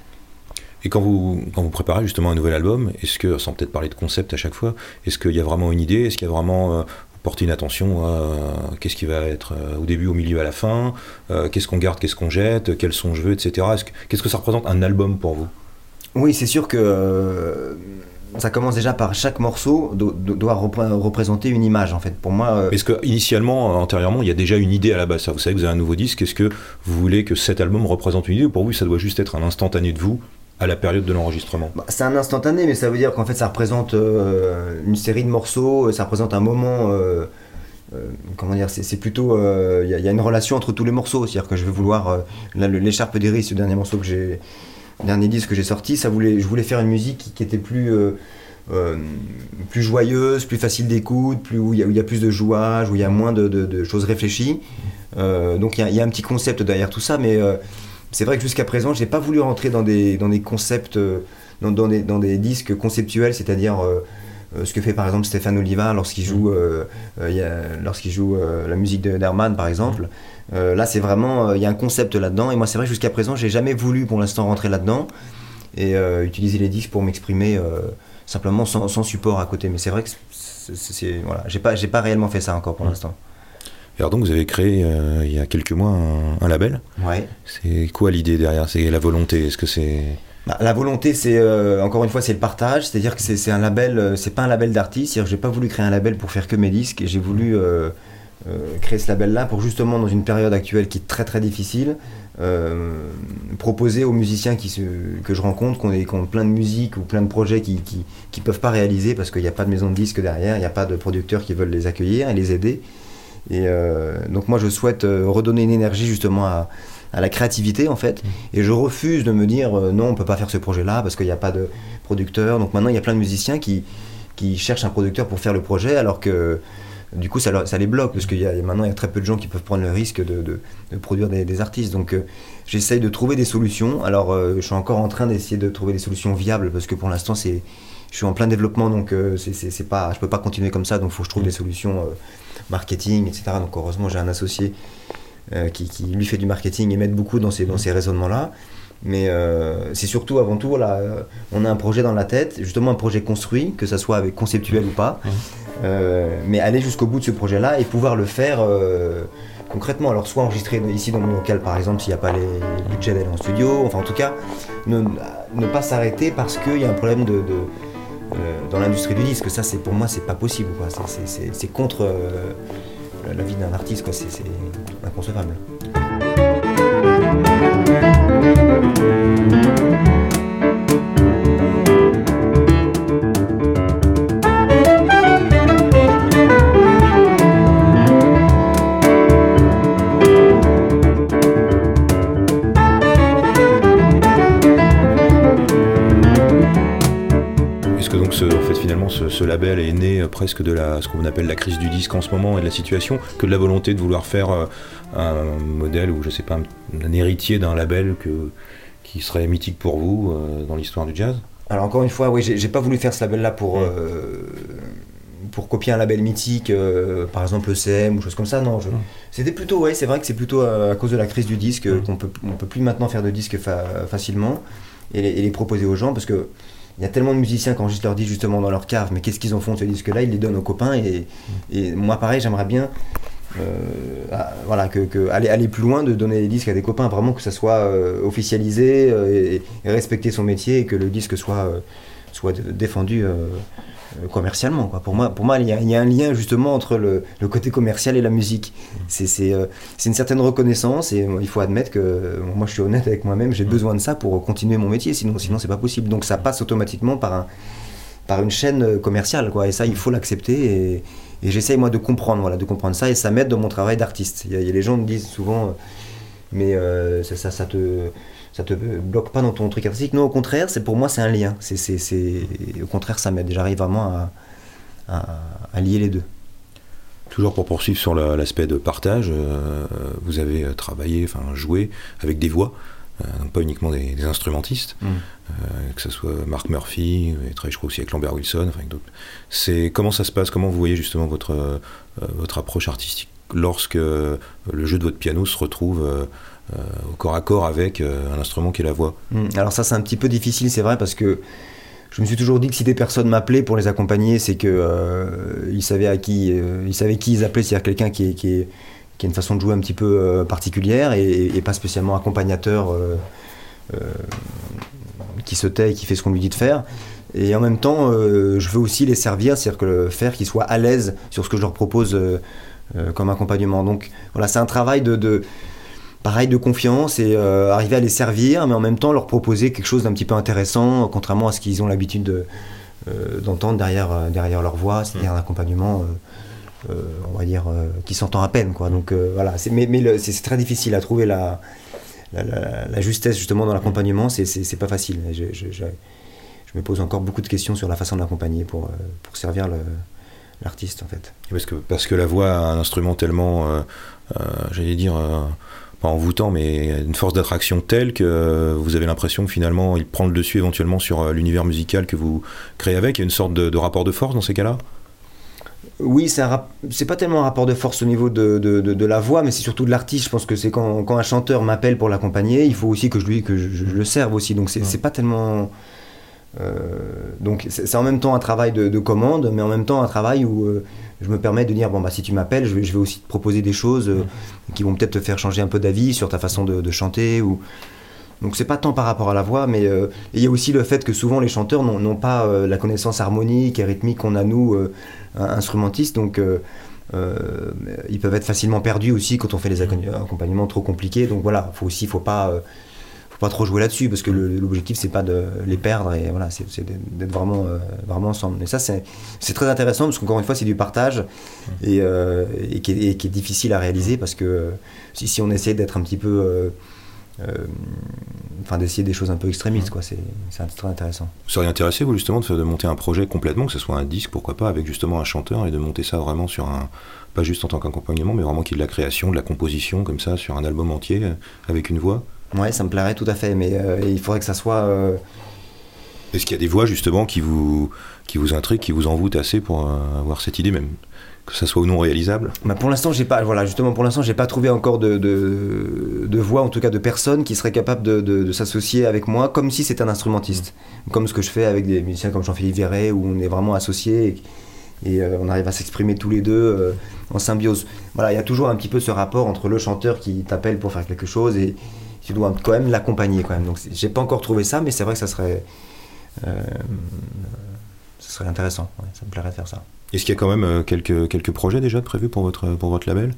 Et quand vous, quand vous préparez justement un nouvel album, est-ce que, sans peut-être parler de concept à chaque fois, est-ce qu'il y a vraiment une idée, est-ce qu'il y a vraiment... Euh, porter une attention à euh, qu'est-ce qui va être euh, au début, au milieu, à la fin, euh, qu'est-ce qu'on garde, qu'est-ce qu'on jette, quels sont je veux, et cetera. Est-ce que, qu'est-ce que ça représente un album pour vous? Oui, c'est sûr que euh, ça commence déjà par chaque morceau do, do, doit repré- représenter une image en fait. Pour moi. Euh... Est-ce que initialement, antérieurement, il y a déjà une idée à la base? Ça, vous savez que vous avez un nouveau disque. Est-ce que vous voulez que cet album représente une idée ou pour vous ça doit juste être un instantané de vous à la période de l'enregistrement? Bah, c'est un instantané, mais ça veut dire qu'en fait ça représente euh, une série de morceaux, ça représente un moment, euh, euh, comment dire, c'est, c'est plutôt, il euh, y, y a une relation entre tous les morceaux, c'est-à-dire que je vais vouloir, euh, là, le, l'écharpe d'Iris, le dernier morceau que j'ai, le dernier disque que j'ai sorti, ça voulait, je voulais faire une musique qui, qui était plus, euh, euh, plus joyeuse, plus facile d'écoute, plus, où il y, y a plus de jouage, où il y a moins de, de, de choses réfléchies, euh, donc il y, y a un petit concept derrière tout ça, mais... Euh, c'est vrai que jusqu'à présent, je n'ai pas voulu rentrer dans des, dans des concepts, dans, dans, des, dans des disques conceptuels, c'est-à-dire euh, euh, ce que fait par exemple Stéphane Oliva lorsqu'il joue, euh, euh, y a, lorsqu'il joue euh, la musique de d'Herman par exemple. Euh, là, c'est vraiment, il euh, y a un concept là-dedans. Et moi, c'est vrai que jusqu'à présent, je n'ai jamais voulu pour l'instant rentrer là-dedans et euh, utiliser les disques pour m'exprimer euh, simplement sans, sans support à côté. Mais c'est vrai que c'est, c'est, c'est, voilà, j'ai pas, j'ai pas réellement fait ça encore pour l'instant. Alors donc vous avez créé euh, il y a quelques mois un, un label. Ouais. C'est quoi l'idée derrière? C'est la volonté? Est-ce que c'est... Bah, la volonté, c'est euh, encore une fois, c'est le partage. C'est-à-dire que c'est, c'est un label, euh, c'est pas un label d'artiste. C'est-à-dire que j'ai pas voulu créer un label pour faire que mes disques. Et j'ai voulu euh, euh, créer ce label-là pour justement dans une période actuelle qui est très très difficile, euh, proposer aux musiciens qui se, que je rencontre, qui ont, qui ont plein de musique ou plein de projets qui qui, qui peuvent pas réaliser parce qu'il n'y a pas de maison de disques derrière, il n'y a pas de producteurs qui veulent les accueillir et les aider. Et euh, donc moi je souhaite euh, redonner une énergie justement à, à la créativité en fait. Et je refuse de me dire euh, non, on peut pas faire ce projet-là parce qu'il n'y a pas de producteur. Donc maintenant, il y a plein de musiciens qui, qui cherchent un producteur pour faire le projet, alors que du coup, ça, leur, ça les bloque parce que y a, maintenant, il y a très peu de gens qui peuvent prendre le risque de, de, de produire des, des artistes. Donc euh, j'essaye de trouver des solutions. Alors euh, je suis encore en train d'essayer de trouver des solutions viables parce que pour l'instant, c'est je suis en plein développement, donc euh, c'est, c'est, c'est pas, je peux pas continuer comme ça, donc il faut que je trouve des solutions euh, marketing, et cetera. Donc heureusement, j'ai un associé euh, qui, qui lui fait du marketing et m'aide beaucoup dans ces, dans ces raisonnements-là. Mais euh, c'est surtout, avant tout, là, on a un projet dans la tête, justement un projet construit, que ça soit avec conceptuel ou pas, euh, mais aller jusqu'au bout de ce projet-là et pouvoir le faire euh, concrètement. Alors soit enregistrer ici dans mon local, par exemple, s'il n'y a pas les, les budgets d'aller en studio, enfin en tout cas, ne, ne pas s'arrêter parce qu'il y a un problème de... de Euh, dans l'industrie du disque. Ça, c'est, pour moi, c'est pas possible, quoi. C'est, c'est, c'est, c'est contre euh, la vie d'un artiste, quoi. C'est, c'est inconcevable. Donc ce, en fait, finalement, ce, ce label est né presque de la, ce qu'on appelle la crise du disque en ce moment et de la situation, que de la volonté de vouloir faire euh, un modèle ou je sais pas, un, un héritier d'un label que, qui serait mythique pour vous euh, dans l'histoire du jazz. Alors encore une fois, oui, j'ai, j'ai pas voulu faire ce label-là pour, mmh. euh, pour copier un label mythique, euh, par exemple E C M ou choses comme ça. Non, je, mmh. c'était plutôt, ouais, c'est vrai que c'est plutôt à, à cause de la crise du disque mmh. qu'on peut, on peut plus maintenant faire de disques fa- facilement et les, et les proposer aux gens parce que il y a tellement de musiciens qui enregistrent leurs disques justement dans leur cave, mais qu'est-ce qu'ils en font de ce disque-là? Ils les donnent aux copains et, et moi pareil, j'aimerais bien euh, à, voilà, que, que aller, aller plus loin, de donner des disques à des copains, vraiment que ça soit euh, officialisé euh, et, et respecter son métier et que le disque soit, euh, soit défendu euh, commercialement, quoi. Pour moi, pour moi il, y a, il y a un lien justement entre le, le côté commercial et la musique. C'est, c'est, euh, c'est une certaine reconnaissance et euh, il faut admettre que euh, moi je suis honnête avec moi-même, j'ai besoin de ça pour continuer mon métier, sinon, sinon c'est pas possible. Donc ça passe automatiquement par, un, par une chaîne commerciale, quoi. Et ça il faut l'accepter et, et j'essaye moi de comprendre, voilà, de comprendre ça et ça m'aide dans mon travail d'artiste. Il y a, il y a les gens me disent souvent euh, mais euh, ça, ça, ça te... ça te bloque pas dans ton truc artistique. Non, au contraire, c'est, pour moi, c'est un lien. C'est, c'est, c'est... Au contraire, ça m'aide. J'arrive vraiment à, à, à lier les deux. Toujours pour poursuivre sur la, l'aspect de partage, euh, vous avez travaillé, enfin joué avec des voix, euh, donc pas uniquement des, des instrumentistes, mm. euh, que ce soit Mark Murphy, et travaillé je crois aussi avec Lambert Wilson, enfin avec d'autres. C'est, comment ça se passe? Comment vous voyez justement votre, euh, votre approche artistique lorsque euh, le jeu de votre piano se retrouve euh, Euh, au corps à corps avec euh, un instrument qui est la voix. Alors ça c'est un petit peu difficile, c'est vrai, parce que je me suis toujours dit que si des personnes m'appelaient pour les accompagner, c'est que euh, ils savaient à qui euh, ils savaient qui ils appelaient, c'est-à-dire quelqu'un qui est, qui est qui a une façon de jouer un petit peu euh, particulière et, et pas spécialement accompagnateur euh, euh, qui se tait et qui fait ce qu'on lui dit de faire. Et en même temps, euh, je veux aussi les servir, c'est-à-dire que le faire qu'ils soient à l'aise sur ce que je leur propose euh, euh, comme accompagnement. Donc voilà, c'est un travail de, de pareil, de confiance et euh, arriver à les servir, mais en même temps leur proposer quelque chose d'un petit peu intéressant, contrairement à ce qu'ils ont l'habitude de, euh, d'entendre derrière, euh, derrière leur voix, c'est-à-dire un accompagnement, euh, euh, on va dire, euh, qui s'entend à peine, quoi. Donc euh, voilà, c'est, mais, mais le, c'est, c'est très difficile à trouver la, la, la, la justesse justement dans l'accompagnement, c'est, c'est, c'est pas facile. Je, je, je, je me pose encore beaucoup de questions sur la façon de l'accompagner pour, pour servir le, l'artiste, en fait. Parce que, parce que la voix a un instrument tellement, euh, euh, j'allais dire... Euh, pas envoûtant, mais une force d'attraction telle que vous avez l'impression que finalement il prend le dessus éventuellement sur l'univers musical que vous créez avec. Il y a une sorte de, de rapport de force dans ces cas-là? Oui, c'est, un rap... c'est pas tellement un rapport de force au niveau de, de, de, de la voix, mais c'est surtout de l'artiste. Je pense que c'est quand, quand un chanteur m'appelle pour l'accompagner, il faut aussi que je, lui, que je, je le serve aussi. Donc c'est, ouais. c'est pas tellement... Euh, donc c'est, c'est en même temps un travail de, de commande, mais en même temps un travail où euh, je me permets de dire bon bah si tu m'appelles, je vais, je vais aussi te proposer des choses euh, qui vont peut-être te faire changer un peu d'avis sur ta façon de, de chanter. Ou... Donc c'est pas tant par rapport à la voix, mais il euh, y a aussi le fait que souvent les chanteurs n'ont, n'ont pas euh, la connaissance harmonique et rythmique qu'on a nous euh, instrumentistes, donc euh, euh, ils peuvent être facilement perdus aussi quand on fait des accompagnements trop compliqués. Donc voilà, faut aussi faut pas euh, pas trop jouer là-dessus parce que le, l'objectif c'est pas de les perdre et voilà, c'est, c'est d'être vraiment euh, vraiment ensemble. Et ça c'est c'est très intéressant parce qu'encore une fois c'est du partage et, euh, et, qui est, et qui est difficile à réaliser parce que euh, si, si on essaie d'être un petit peu euh, euh, enfin d'essayer des choses un peu extrémistes, quoi. C'est, c'est très intéressant. Vous seriez intéressé, vous, justement, de, faire, de monter un projet complètement, que ce soit un disque, pourquoi pas, avec justement un chanteur, et de monter ça vraiment sur un, pas juste en tant qu'accompagnement, mais vraiment qu'il y ait de la création, de la composition, comme ça, sur un album entier, avec une voix? Ouais, ça me plairait tout à fait, mais euh, il faudrait que ça soit... Euh... Est-ce qu'il y a des voix, justement, qui vous, qui vous intriguent, qui vous envoûtent assez pour euh, avoir cette idée, même que ça soit ou non réalisable? Bah pour l'instant, j'ai pas, voilà, justement, pour l'instant, j'ai pas trouvé encore de, de, de voix, en tout cas de personnes qui seraient capables de, de, de s'associer avec moi, comme si c'était un instrumentiste, mmh. comme ce que je fais avec des musiciens comme Jean-Philippe Verret, où on est vraiment associés et, et euh, on arrive à s'exprimer tous les deux euh, en symbiose. Voilà, il y a toujours un petit peu ce rapport entre le chanteur qui t'appelle pour faire quelque chose et tu dois quand même l'accompagner quand même. Donc, j'ai pas encore trouvé ça, mais c'est vrai que ça serait, euh, ça serait intéressant. Ouais, ça me plairait de faire ça. Est-ce qu'il y a quand même quelques, quelques projets déjà de prévus pour votre, pour votre label?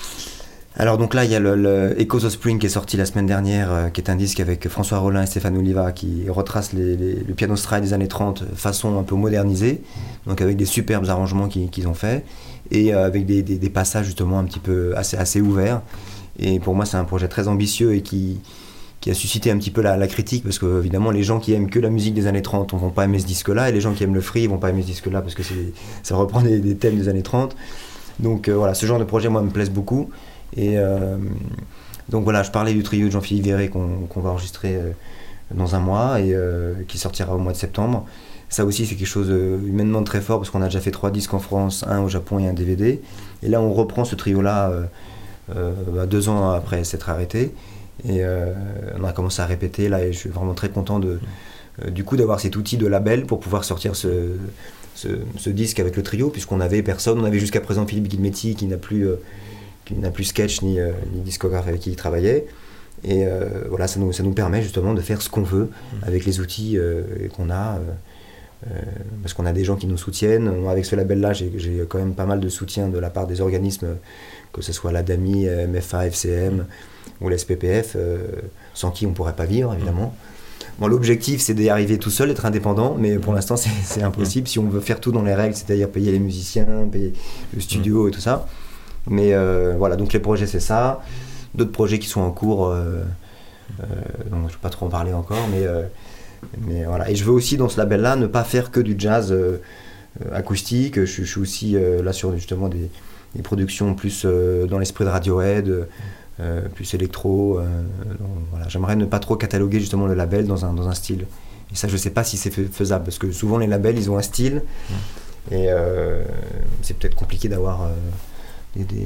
Alors donc là, il y a le, le Echoes of Spring qui est sorti la semaine dernière, euh, qui est un disque avec François Rollin et Stéphane Oliva, qui retrace les, les, le piano stride des années trente façon un peu modernisée, donc avec des superbes arrangements qu'ils, qu'ils ont fait, et euh, avec des, des, des passages justement un petit peu assez, assez ouverts. Et pour moi, c'est un projet très ambitieux et qui, qui a suscité un petit peu la, la critique, parce que évidemment les gens qui aiment que la musique des années trente ne vont pas aimer ce disque-là, et les gens qui aiment le free ne vont pas aimer ce disque-là, parce que c'est, ça reprend des, des thèmes des années trente. Donc euh, voilà, ce genre de projet, moi, me plaise beaucoup. Et euh, donc voilà, je parlais du trio de Jean-Philippe Verret qu'on, qu'on va enregistrer euh, dans un mois, et euh, qui sortira au mois de septembre. Ça aussi, c'est quelque chose euh, humainement très fort, parce qu'on a déjà fait trois disques en France, un au Japon et un D V D. Et là, on reprend ce trio-là euh, euh, bah, deux ans après s'être arrêté. Et euh, on a commencé à répéter là, et je suis vraiment très content de, euh, du coup d'avoir cet outil de label pour pouvoir sortir ce, ce, ce disque avec le trio, puisqu'on avait personne. On avait jusqu'à présent Philippe Guilmetti qui n'a plus, euh, qui n'a plus sketch ni, euh, ni discographe avec qui il travaillait. Et euh, voilà, ça nous, ça nous permet justement de faire ce qu'on veut avec les outils euh, qu'on a. Euh, euh, parce qu'on a des gens qui nous soutiennent. Avec ce label-là, j'ai, j'ai quand même pas mal de soutien de la part des organismes, que ce soit l'A D A M I, M F A, F C M ou l'S P P F, euh, sans qui on ne pourrait pas vivre, évidemment. Bon, l'objectif, c'est d'y arriver tout seul, d'être indépendant, mais pour l'instant, c'est, c'est impossible si on veut faire tout dans les règles, c'est-à-dire payer les musiciens, payer le studio et tout ça. Mais euh, voilà, donc les projets, c'est ça. D'autres projets qui sont en cours, euh, euh, donc je ne peux pas trop en parler encore, mais, euh, mais voilà. Et je veux aussi, dans ce label-là, ne pas faire que du jazz euh, acoustique. Je, je suis aussi euh, là sur justement des, des productions plus euh, dans l'esprit de Radiohead, Euh, plus électro, euh, donc, voilà. J'aimerais ne pas trop cataloguer justement le label dans un, dans un style. Et ça, je sais pas si c'est faisable, parce que souvent les labels, ils ont un style, mmh. et euh, c'est peut-être compliqué d'avoir euh, des, des,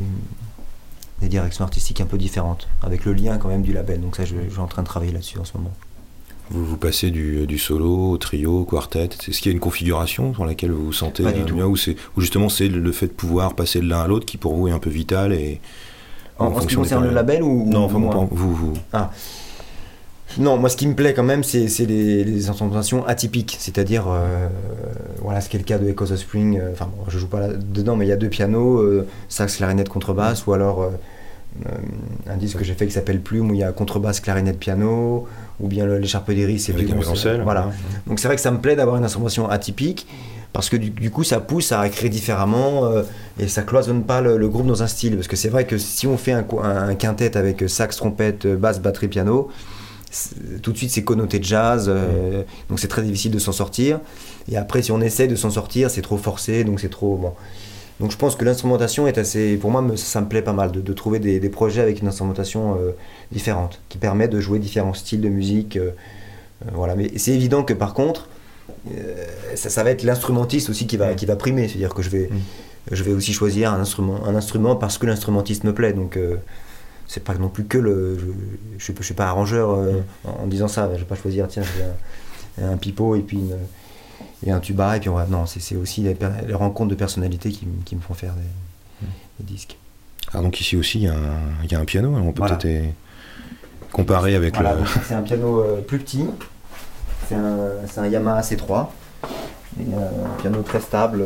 des directions artistiques un peu différentes, avec le lien quand même du label. Donc ça, je, je suis en train de travailler là-dessus en ce moment. Vous, vous passez du, du solo au trio, au quartet. Est-ce qu'il y a une configuration dans laquelle vous vous sentez pas du tout. Ou, c'est, ou justement c'est le fait de pouvoir passer de l'un à l'autre qui pour vous est un peu vital et En, en ce qui concerne le label ou non, enfin, moi vous, vous. Ah. Non, moi ce qui me plaît quand même, c'est, c'est les, les instrumentations atypiques, c'est-à-dire, euh, voilà, ce qui est le cas de Echoes of Spring. Euh, enfin, bon, je joue pas là, dedans, mais il y a deux pianos, euh, sax, clarinette, contrebasse, mmh. ou alors euh, euh, un disque que j'ai fait qui s'appelle Plume, où il y a contrebasse, clarinette, piano, ou bien le, l'écharpe d'Iris, c'est avec un violoncelle. Voilà. Mmh. Donc c'est vrai que ça me plaît d'avoir une instrumentation atypique, parce que du, du coup ça pousse à écrire différemment euh, et ça cloisonne pas le, le groupe dans un style, parce que c'est vrai que si on fait un, un, un quintet avec sax, trompette, basse, batterie, piano, tout de suite c'est connoté jazz, euh, mmh. donc c'est très difficile de s'en sortir, et après si on essaie de s'en sortir c'est trop forcé, donc c'est trop bon. Donc je pense que l'instrumentation est assez, pour moi me, ça me plaît pas mal de, de trouver des, des projets avec une instrumentation euh, différente, qui permet de jouer différents styles de musique, euh, euh, voilà. Mais c'est évident que par contre Euh, ça, ça va être l'instrumentiste aussi qui va, qui va primer, c'est-à-dire que je vais, mmh. je vais aussi choisir un instrument, un instrument parce que l'instrumentiste me plaît, donc euh, c'est pas non plus que le... Je, je, suis, je suis pas arrangeur euh, mmh. en, en disant ça, je vais pas choisir, tiens, j'ai un, un pipeau et puis une, et un tuba, et puis on va... Non, c'est, c'est aussi les, les rencontres de personnalités qui, qui me font faire des, mmh. des disques. Alors donc ici aussi, il y, y a un piano, on peut voilà. peut-être comparer avec voilà, le... donc c'est un piano euh, plus petit. C'est un, c'est un Yamaha C trois, et un piano très stable.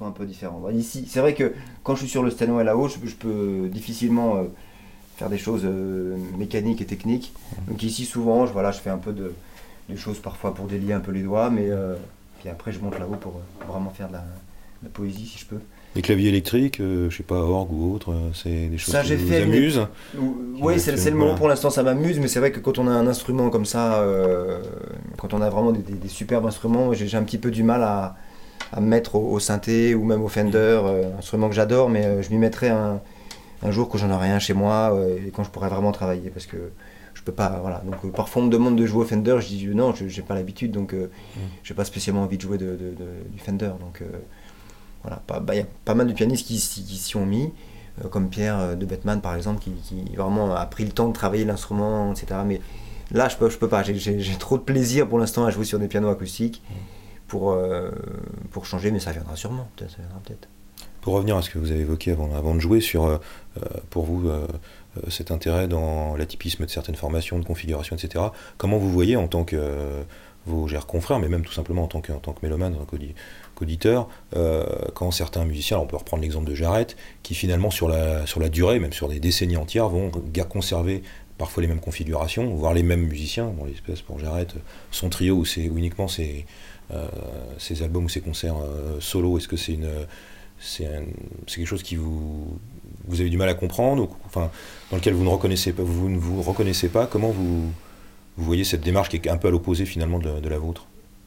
soit un peu différent. Bah, ici, c'est vrai que quand je suis sur le Steinway là-haut, je, je peux difficilement euh, faire des choses euh, mécaniques et techniques. Donc ici, souvent, je, voilà, je fais un peu de, de choses parfois pour délier un peu les doigts, mais euh, puis après, je monte là-haut pour euh, vraiment faire de la, de la poésie, si je peux. Les claviers électriques, euh, je sais pas, orgue ou autre, euh, c'est des choses Ça, qui j'ai vous fait, mais- amusent. Oui, c'est, c'est le moment Voilà. pour l'instant, ça m'amuse, mais c'est vrai que quand on a un instrument comme ça, euh, quand on a vraiment des, des- des superbes instruments, j'ai, j'ai un petit peu du mal à, à me mettre au, au synthé ou même au Fender, euh, instrument que j'adore, mais euh, je m'y mettrai un, un jour que j'en aurai un chez moi euh, et quand je pourrai vraiment travailler, parce que je peux pas, voilà. Donc euh, parfois on me demande de jouer au Fender, je dis euh, non, je j'ai pas l'habitude, donc euh, j'ai pas spécialement envie de jouer de, de- de- du Fender, donc euh, voilà. Pas- bah, y a pas mal de pianistes qui, s'y- qui s'y ont mis. Euh, comme Pierre euh, de Bettman par exemple, qui, qui vraiment a pris le temps de travailler l'instrument, et cetera. Mais là, je peux, je peux pas. J'ai, j'ai- j'ai trop de plaisir pour l'instant à jouer sur des pianos acoustiques pour, euh, pour changer, mais ça viendra sûrement. Peut-être, ça viendra peut-être. Pour revenir à ce que vous avez évoqué avant, avant de jouer sur, euh, pour vous, euh, euh, cet intérêt dans l'atypisme de certaines formations, de configuration, et cetera, comment vous voyez en tant que euh, vos chers confrères, mais même tout simplement en tant que, en tant que mélomane, en tant qu'audi- qu'auditeur, euh, quand certains musiciens, alors on peut reprendre l'exemple de Jarrett, qui finalement sur la, sur la durée, même sur des décennies entières, vont ga- conserver parfois les mêmes configurations, voire les mêmes musiciens, dans l'espèce pour Jarrett, son trio ou, c'est, ou uniquement ses, euh, ses albums ou ses concerts euh, solo, est-ce que c'est une... C'est, un, c'est quelque chose qui vous, vous avez du mal à comprendre, ou, enfin, dans lequel vous ne reconnaissez pas, vous ne vous reconnaissez pas. Comment vous, vous voyez cette démarche qui est un peu à l'opposé finalement de, de la vôtre?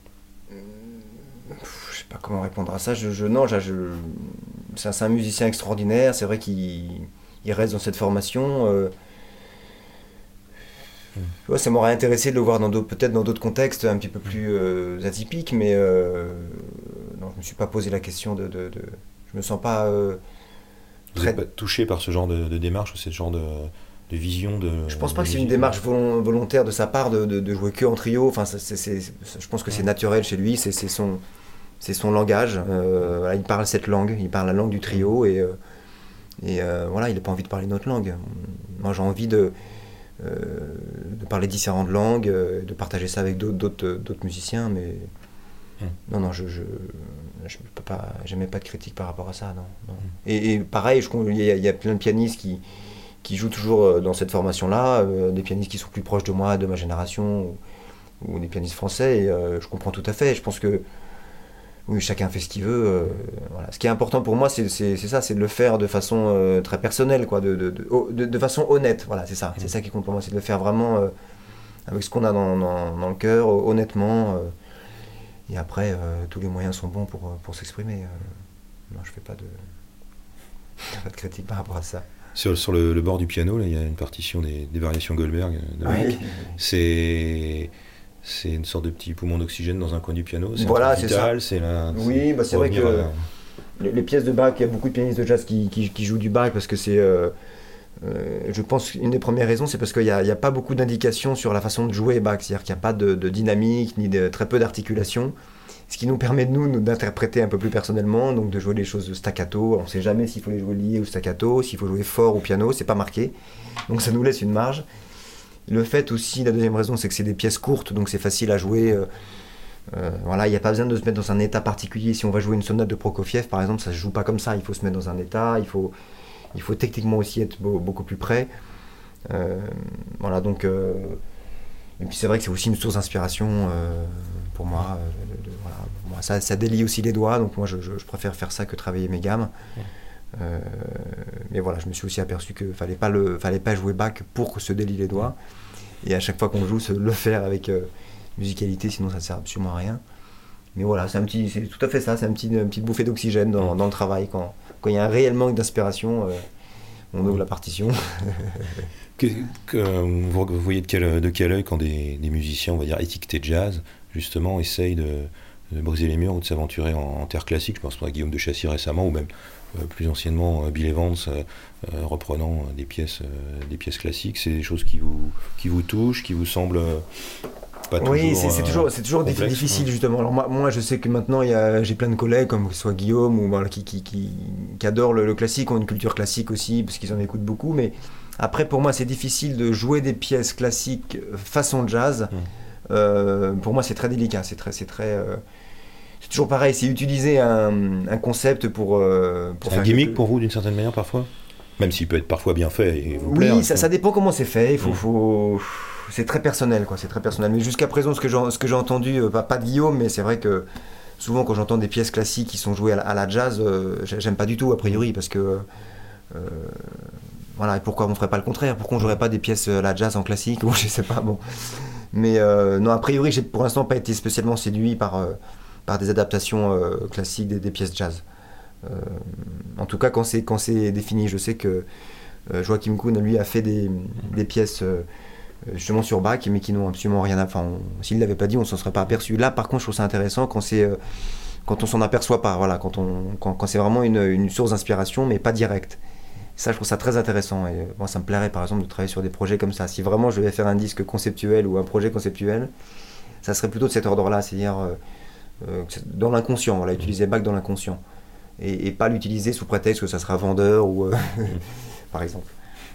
Je sais pas comment répondre à ça. Je, je, non, je, je- c'est, un, c'est un musicien extraordinaire. C'est vrai qu'il il reste dans cette formation. euh, Ouais, ça m'aurait intéressé de le voir dans d'autres, peut-être dans d'autres contextes un petit peu plus euh, atypiques, mais euh, non, je me suis pas posé la question de, de, de- je me sens pas euh, Vous très. n'êtes pas touché par ce genre de, de démarche ou ce genre de, de vision de. Je pense de pas que c'est une musique? démarche volon- volontaire de sa part de, de, de jouer que en trio. Enfin, ça, c'est, c'est- c'est- je pense que c'est naturel chez lui. C'est, c'est son, c'est son langage. Euh, voilà, il parle cette langue. Il parle la langue du trio et, euh, et euh, voilà, il n'a pas envie de parler notre langue. Moi, j'ai envie de, euh, de parler différentes langues, euh, de partager ça avec d'autres, d'autres, d'autres musiciens, mais Mm. non, non, je, je, je peux pas, j'aimais pas de critique par rapport à ça, non. non. Et, et pareil, je, il y, a- il y a plein de pianistes qui, qui jouent toujours euh, dans cette formation-là, euh, des pianistes qui sont plus proches de moi, de ma génération, ou, ou des pianistes français, et euh, je comprends tout à fait. Je pense que oui, chacun fait ce qu'il veut. euh, voilà. Ce qui est important pour moi, c'est, c'est, c'est ça, c'est de le faire de façon euh, très personnelle, quoi, de, de, de, de, de façon honnête. Voilà, c'est ça, c'est ça qui compte pour moi, c'est de le faire vraiment euh, avec ce qu'on a dans, dans, dans le cœur, euh, honnêtement. Euh, et après, euh, tous les moyens sont bons pour, euh, pour s'exprimer. Euh, non, je fais pas de, pas de critique par rapport à ça. Sur, sur le, le bord du piano, là, il y a une partition des, des variations Goldberg de Bach. Oui. C'est, c'est une sorte de petit poumon d'oxygène dans un coin du piano. C'est Voilà, un truc c'est vital, c'est la. Oui, bah, c'est vrai revenir que- à- Les, les pièces de Bach, il y a beaucoup de pianistes de jazz qui, qui, qui jouent du Bach parce que c'est. Euh, euh, je pense qu'une des premières raisons, c'est parce qu'il n'y a, il y a pas beaucoup d'indications sur la façon de jouer Bach. C'est-à-dire qu'il n'y a pas de, de dynamique, ni de, très peu d'articulation. Ce qui nous permet de nous, nous, d'interpréter un peu plus personnellement, donc de jouer les choses de staccato. On ne sait jamais s'il faut les jouer liés ou staccato, s'il faut jouer fort ou piano, c'est pas marqué. Donc ça nous laisse une marge. Le fait aussi, la deuxième raison, c'est que c'est des pièces courtes, donc c'est facile à jouer. euh, euh, voilà, il n'y a pas besoin de se mettre dans un état particulier. Si on va jouer une sonate de Prokofiev, par exemple, ça ne se joue pas comme ça. Il faut se mettre dans un état, il faut, il faut techniquement aussi être beau- beaucoup plus près. Euh, voilà, donc. euh, et puis c'est vrai que c'est aussi une source d'inspiration euh, pour moi. euh, de- de- voilà. Moi, ça, ça délie aussi les doigts, donc moi je, je- je préfère faire ça que travailler mes gammes. Euh, mais voilà, je me suis aussi aperçu qu'il ne fallait pas, le, fallait pas jouer Bach pour se délie les doigts. Et à chaque fois qu'on joue, se le faire avec euh, musicalité, sinon ça ne sert absolument à rien. Mais voilà, c'est, un petit, c'est tout à fait ça, c'est un petit, une petite bouffée d'oxygène dans, dans le travail. Quand quand il y a un réel manque d'inspiration, euh, on ouvre la partition. Que, que, vous vous voyez de quel, de quel œil quand des, des musiciens, on va dire étiquetés jazz, justement, essayent de, de briser les murs ou de s'aventurer en, en terre classique? Je pense à Guillaume de Chassis récemment, ou même euh, plus anciennement euh, Bill Evans, euh, euh, reprenant des pièces, euh, des pièces classiques. C'est des choses qui vous, qui vous touchent, qui vous semblent euh, pas toujours. Oui, c'est, c'est euh, toujours, c'est toujours dif- complexe, difficile ouais. justement. Alors moi, moi, je sais que maintenant, il y a, j'ai plein de collègues, comme que ce soit Guillaume, ou voilà, qui, qui, qui, qui adorent le, le classique, ont une culture classique aussi, parce qu'ils en écoutent beaucoup. Mais après, pour moi, c'est difficile de jouer des pièces classiques façon jazz. Mm. Euh, pour moi, c'est très délicat. C'est très, c'est très, euh, c'est toujours pareil, c'est utiliser un, un concept pour, euh, pour c'est faire un gimmick quelque... pour vous d'une certaine manière parfois, même s'il peut être parfois bien fait et vous Oui, plaire, ça, ça dépend comment c'est fait. Il faut, mmh. faut... c'est très personnel, quoi. C'est très personnel. Mais jusqu'à présent, ce que j'ai, ce que j'ai entendu, euh, pas, pas de Guillaume, mais c'est vrai que souvent quand j'entends des pièces classiques qui sont jouées à la, à la jazz, euh, j'aime pas du tout a priori parce que euh, voilà. Et pourquoi on ferait pas le contraire? Pourquoi on jouerait pas des pièces à la jazz en classique ou je sais pas. Bon, mais euh, non, a priori, j'ai pour l'instant pas été spécialement séduit par euh, par des adaptations euh, classiques des, des pièces jazz. Euh, en tout cas, quand c'est quand c'est défini, je sais que euh, Joachim Kuhn lui a fait des, des pièces euh, justement sur Bach, mais qui n'ont absolument rien à... Enfin, on, s'il ne l'avait pas dit, on ne s'en serait pas aperçu. Là, par contre, je trouve ça intéressant quand, c'est, euh, quand on s'en aperçoit pas, voilà, quand, on, quand, quand c'est vraiment une, une source d'inspiration, mais pas directe. Ça, je trouve ça très intéressant. Et moi, ça me plairait, par exemple, de travailler sur des projets comme ça. Si vraiment je devais faire un disque conceptuel ou un projet conceptuel, ça serait plutôt de cet ordre-là, c'est-à-dire euh, euh, dans l'inconscient, voilà, utiliser Bach dans l'inconscient. Et, et pas l'utiliser sous prétexte que ça sera vendeur, ou, euh, par exemple.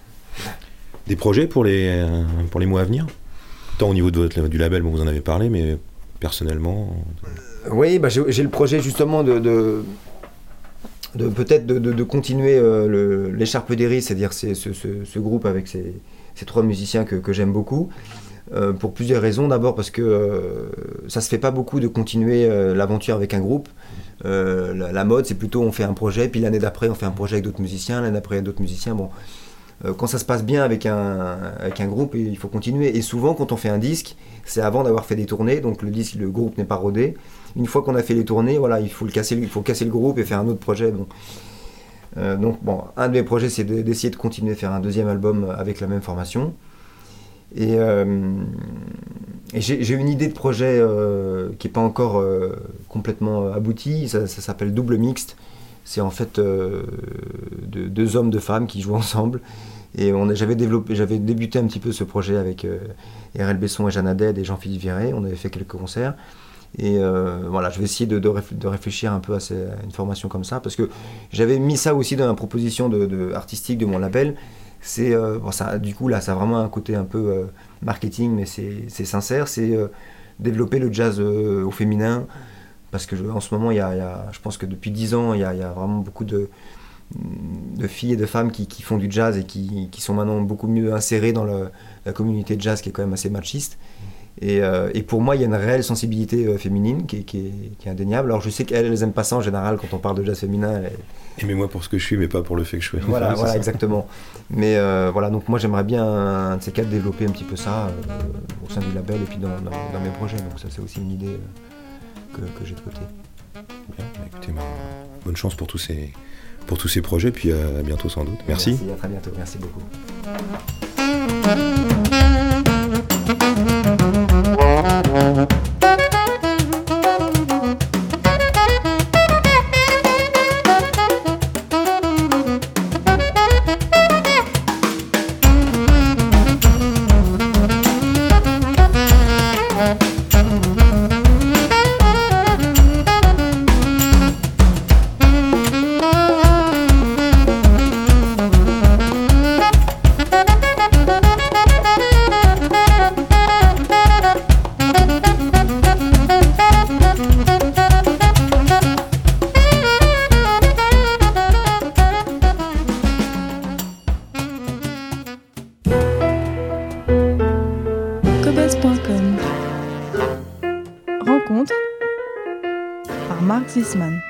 Des projets pour les, euh, pour les mois à venir? Tant au niveau de votre, du label, bon, vous en avez parlé, mais personnellement... Euh, oui, bah, j'ai, j'ai le projet justement de, de, de peut-être de, de, de continuer euh, le, l'écharpe d'Eris, c'est-à-dire c'est, ce, ce, ce groupe avec ces, ces trois musiciens que, que j'aime beaucoup, euh, pour plusieurs raisons. D'abord parce que euh, ça se fait pas beaucoup de continuer euh, l'aventure avec un groupe. Euh, la, la mode, c'est plutôt on fait un projet, puis l'année d'après on fait un projet avec d'autres musiciens, l'année d'après d'autres musiciens. Bon, euh, quand ça se passe bien avec un, avec un groupe, il faut continuer. Et souvent, quand on fait un disque, c'est avant d'avoir fait des tournées, donc le disque, le groupe n'est pas rodé. Une fois qu'on a fait les tournées, voilà, il faut le casser, il faut casser le groupe et faire un autre projet. Bon. Euh, donc, bon, un de mes projets, c'est de, d'essayer de continuer à faire un deuxième album avec la même formation. Et, euh, et j'ai, j'ai une idée de projet euh, qui n'est pas encore euh, complètement aboutie. Ça, ça s'appelle Double Mixte. C'est en fait euh, de, deux hommes, deux femmes qui jouent ensemble. Et on a, j'avais, développé, j'avais débuté un petit peu ce projet avec euh, R L Besson et Jeanne Haddad et Jean-Philippe Viré. On avait fait quelques concerts. Et euh, voilà, je vais essayer de, de, réf- de réfléchir un peu à, ces, à une formation comme ça. Parce que j'avais mis ça aussi dans la proposition de, de, artistique de mon label. C'est, euh, bon, ça, du coup, là, ça a vraiment un côté un peu euh, marketing, mais c'est, c'est sincère. C'est euh, développer le jazz euh, au féminin. Parce que je, en ce moment, il y a, il y a, je pense que depuis dix ans, il y a, il y a vraiment beaucoup de, de filles et de femmes qui, qui font du jazz et qui, qui sont maintenant beaucoup mieux insérées dans le, la communauté de jazz qui est quand même assez machiste. Et, euh, et pour moi, il y a une réelle sensibilité euh, féminine qui est, qui, est, qui est indéniable. Alors je sais qu'elles, elles aiment pas ça en général quand on parle de jazz féminin. Elles... Aimez-moi pour ce que je suis, mais pas pour le fait que je suis. Voilà, ouais, voilà ça. exactement. Mais euh, voilà, donc moi j'aimerais bien un de ces quatre développer un petit peu ça euh, au sein du label et puis dans, dans, dans mes projets. Donc ça, c'est aussi une idée euh, que, que j'ai de côté. Bien, écoutez, bah, bonne chance pour tous ces, pour tous ces projets, puis à bientôt sans doute. Merci. Merci, à très bientôt. Merci beaucoup. Rencontre par Marc Zisman.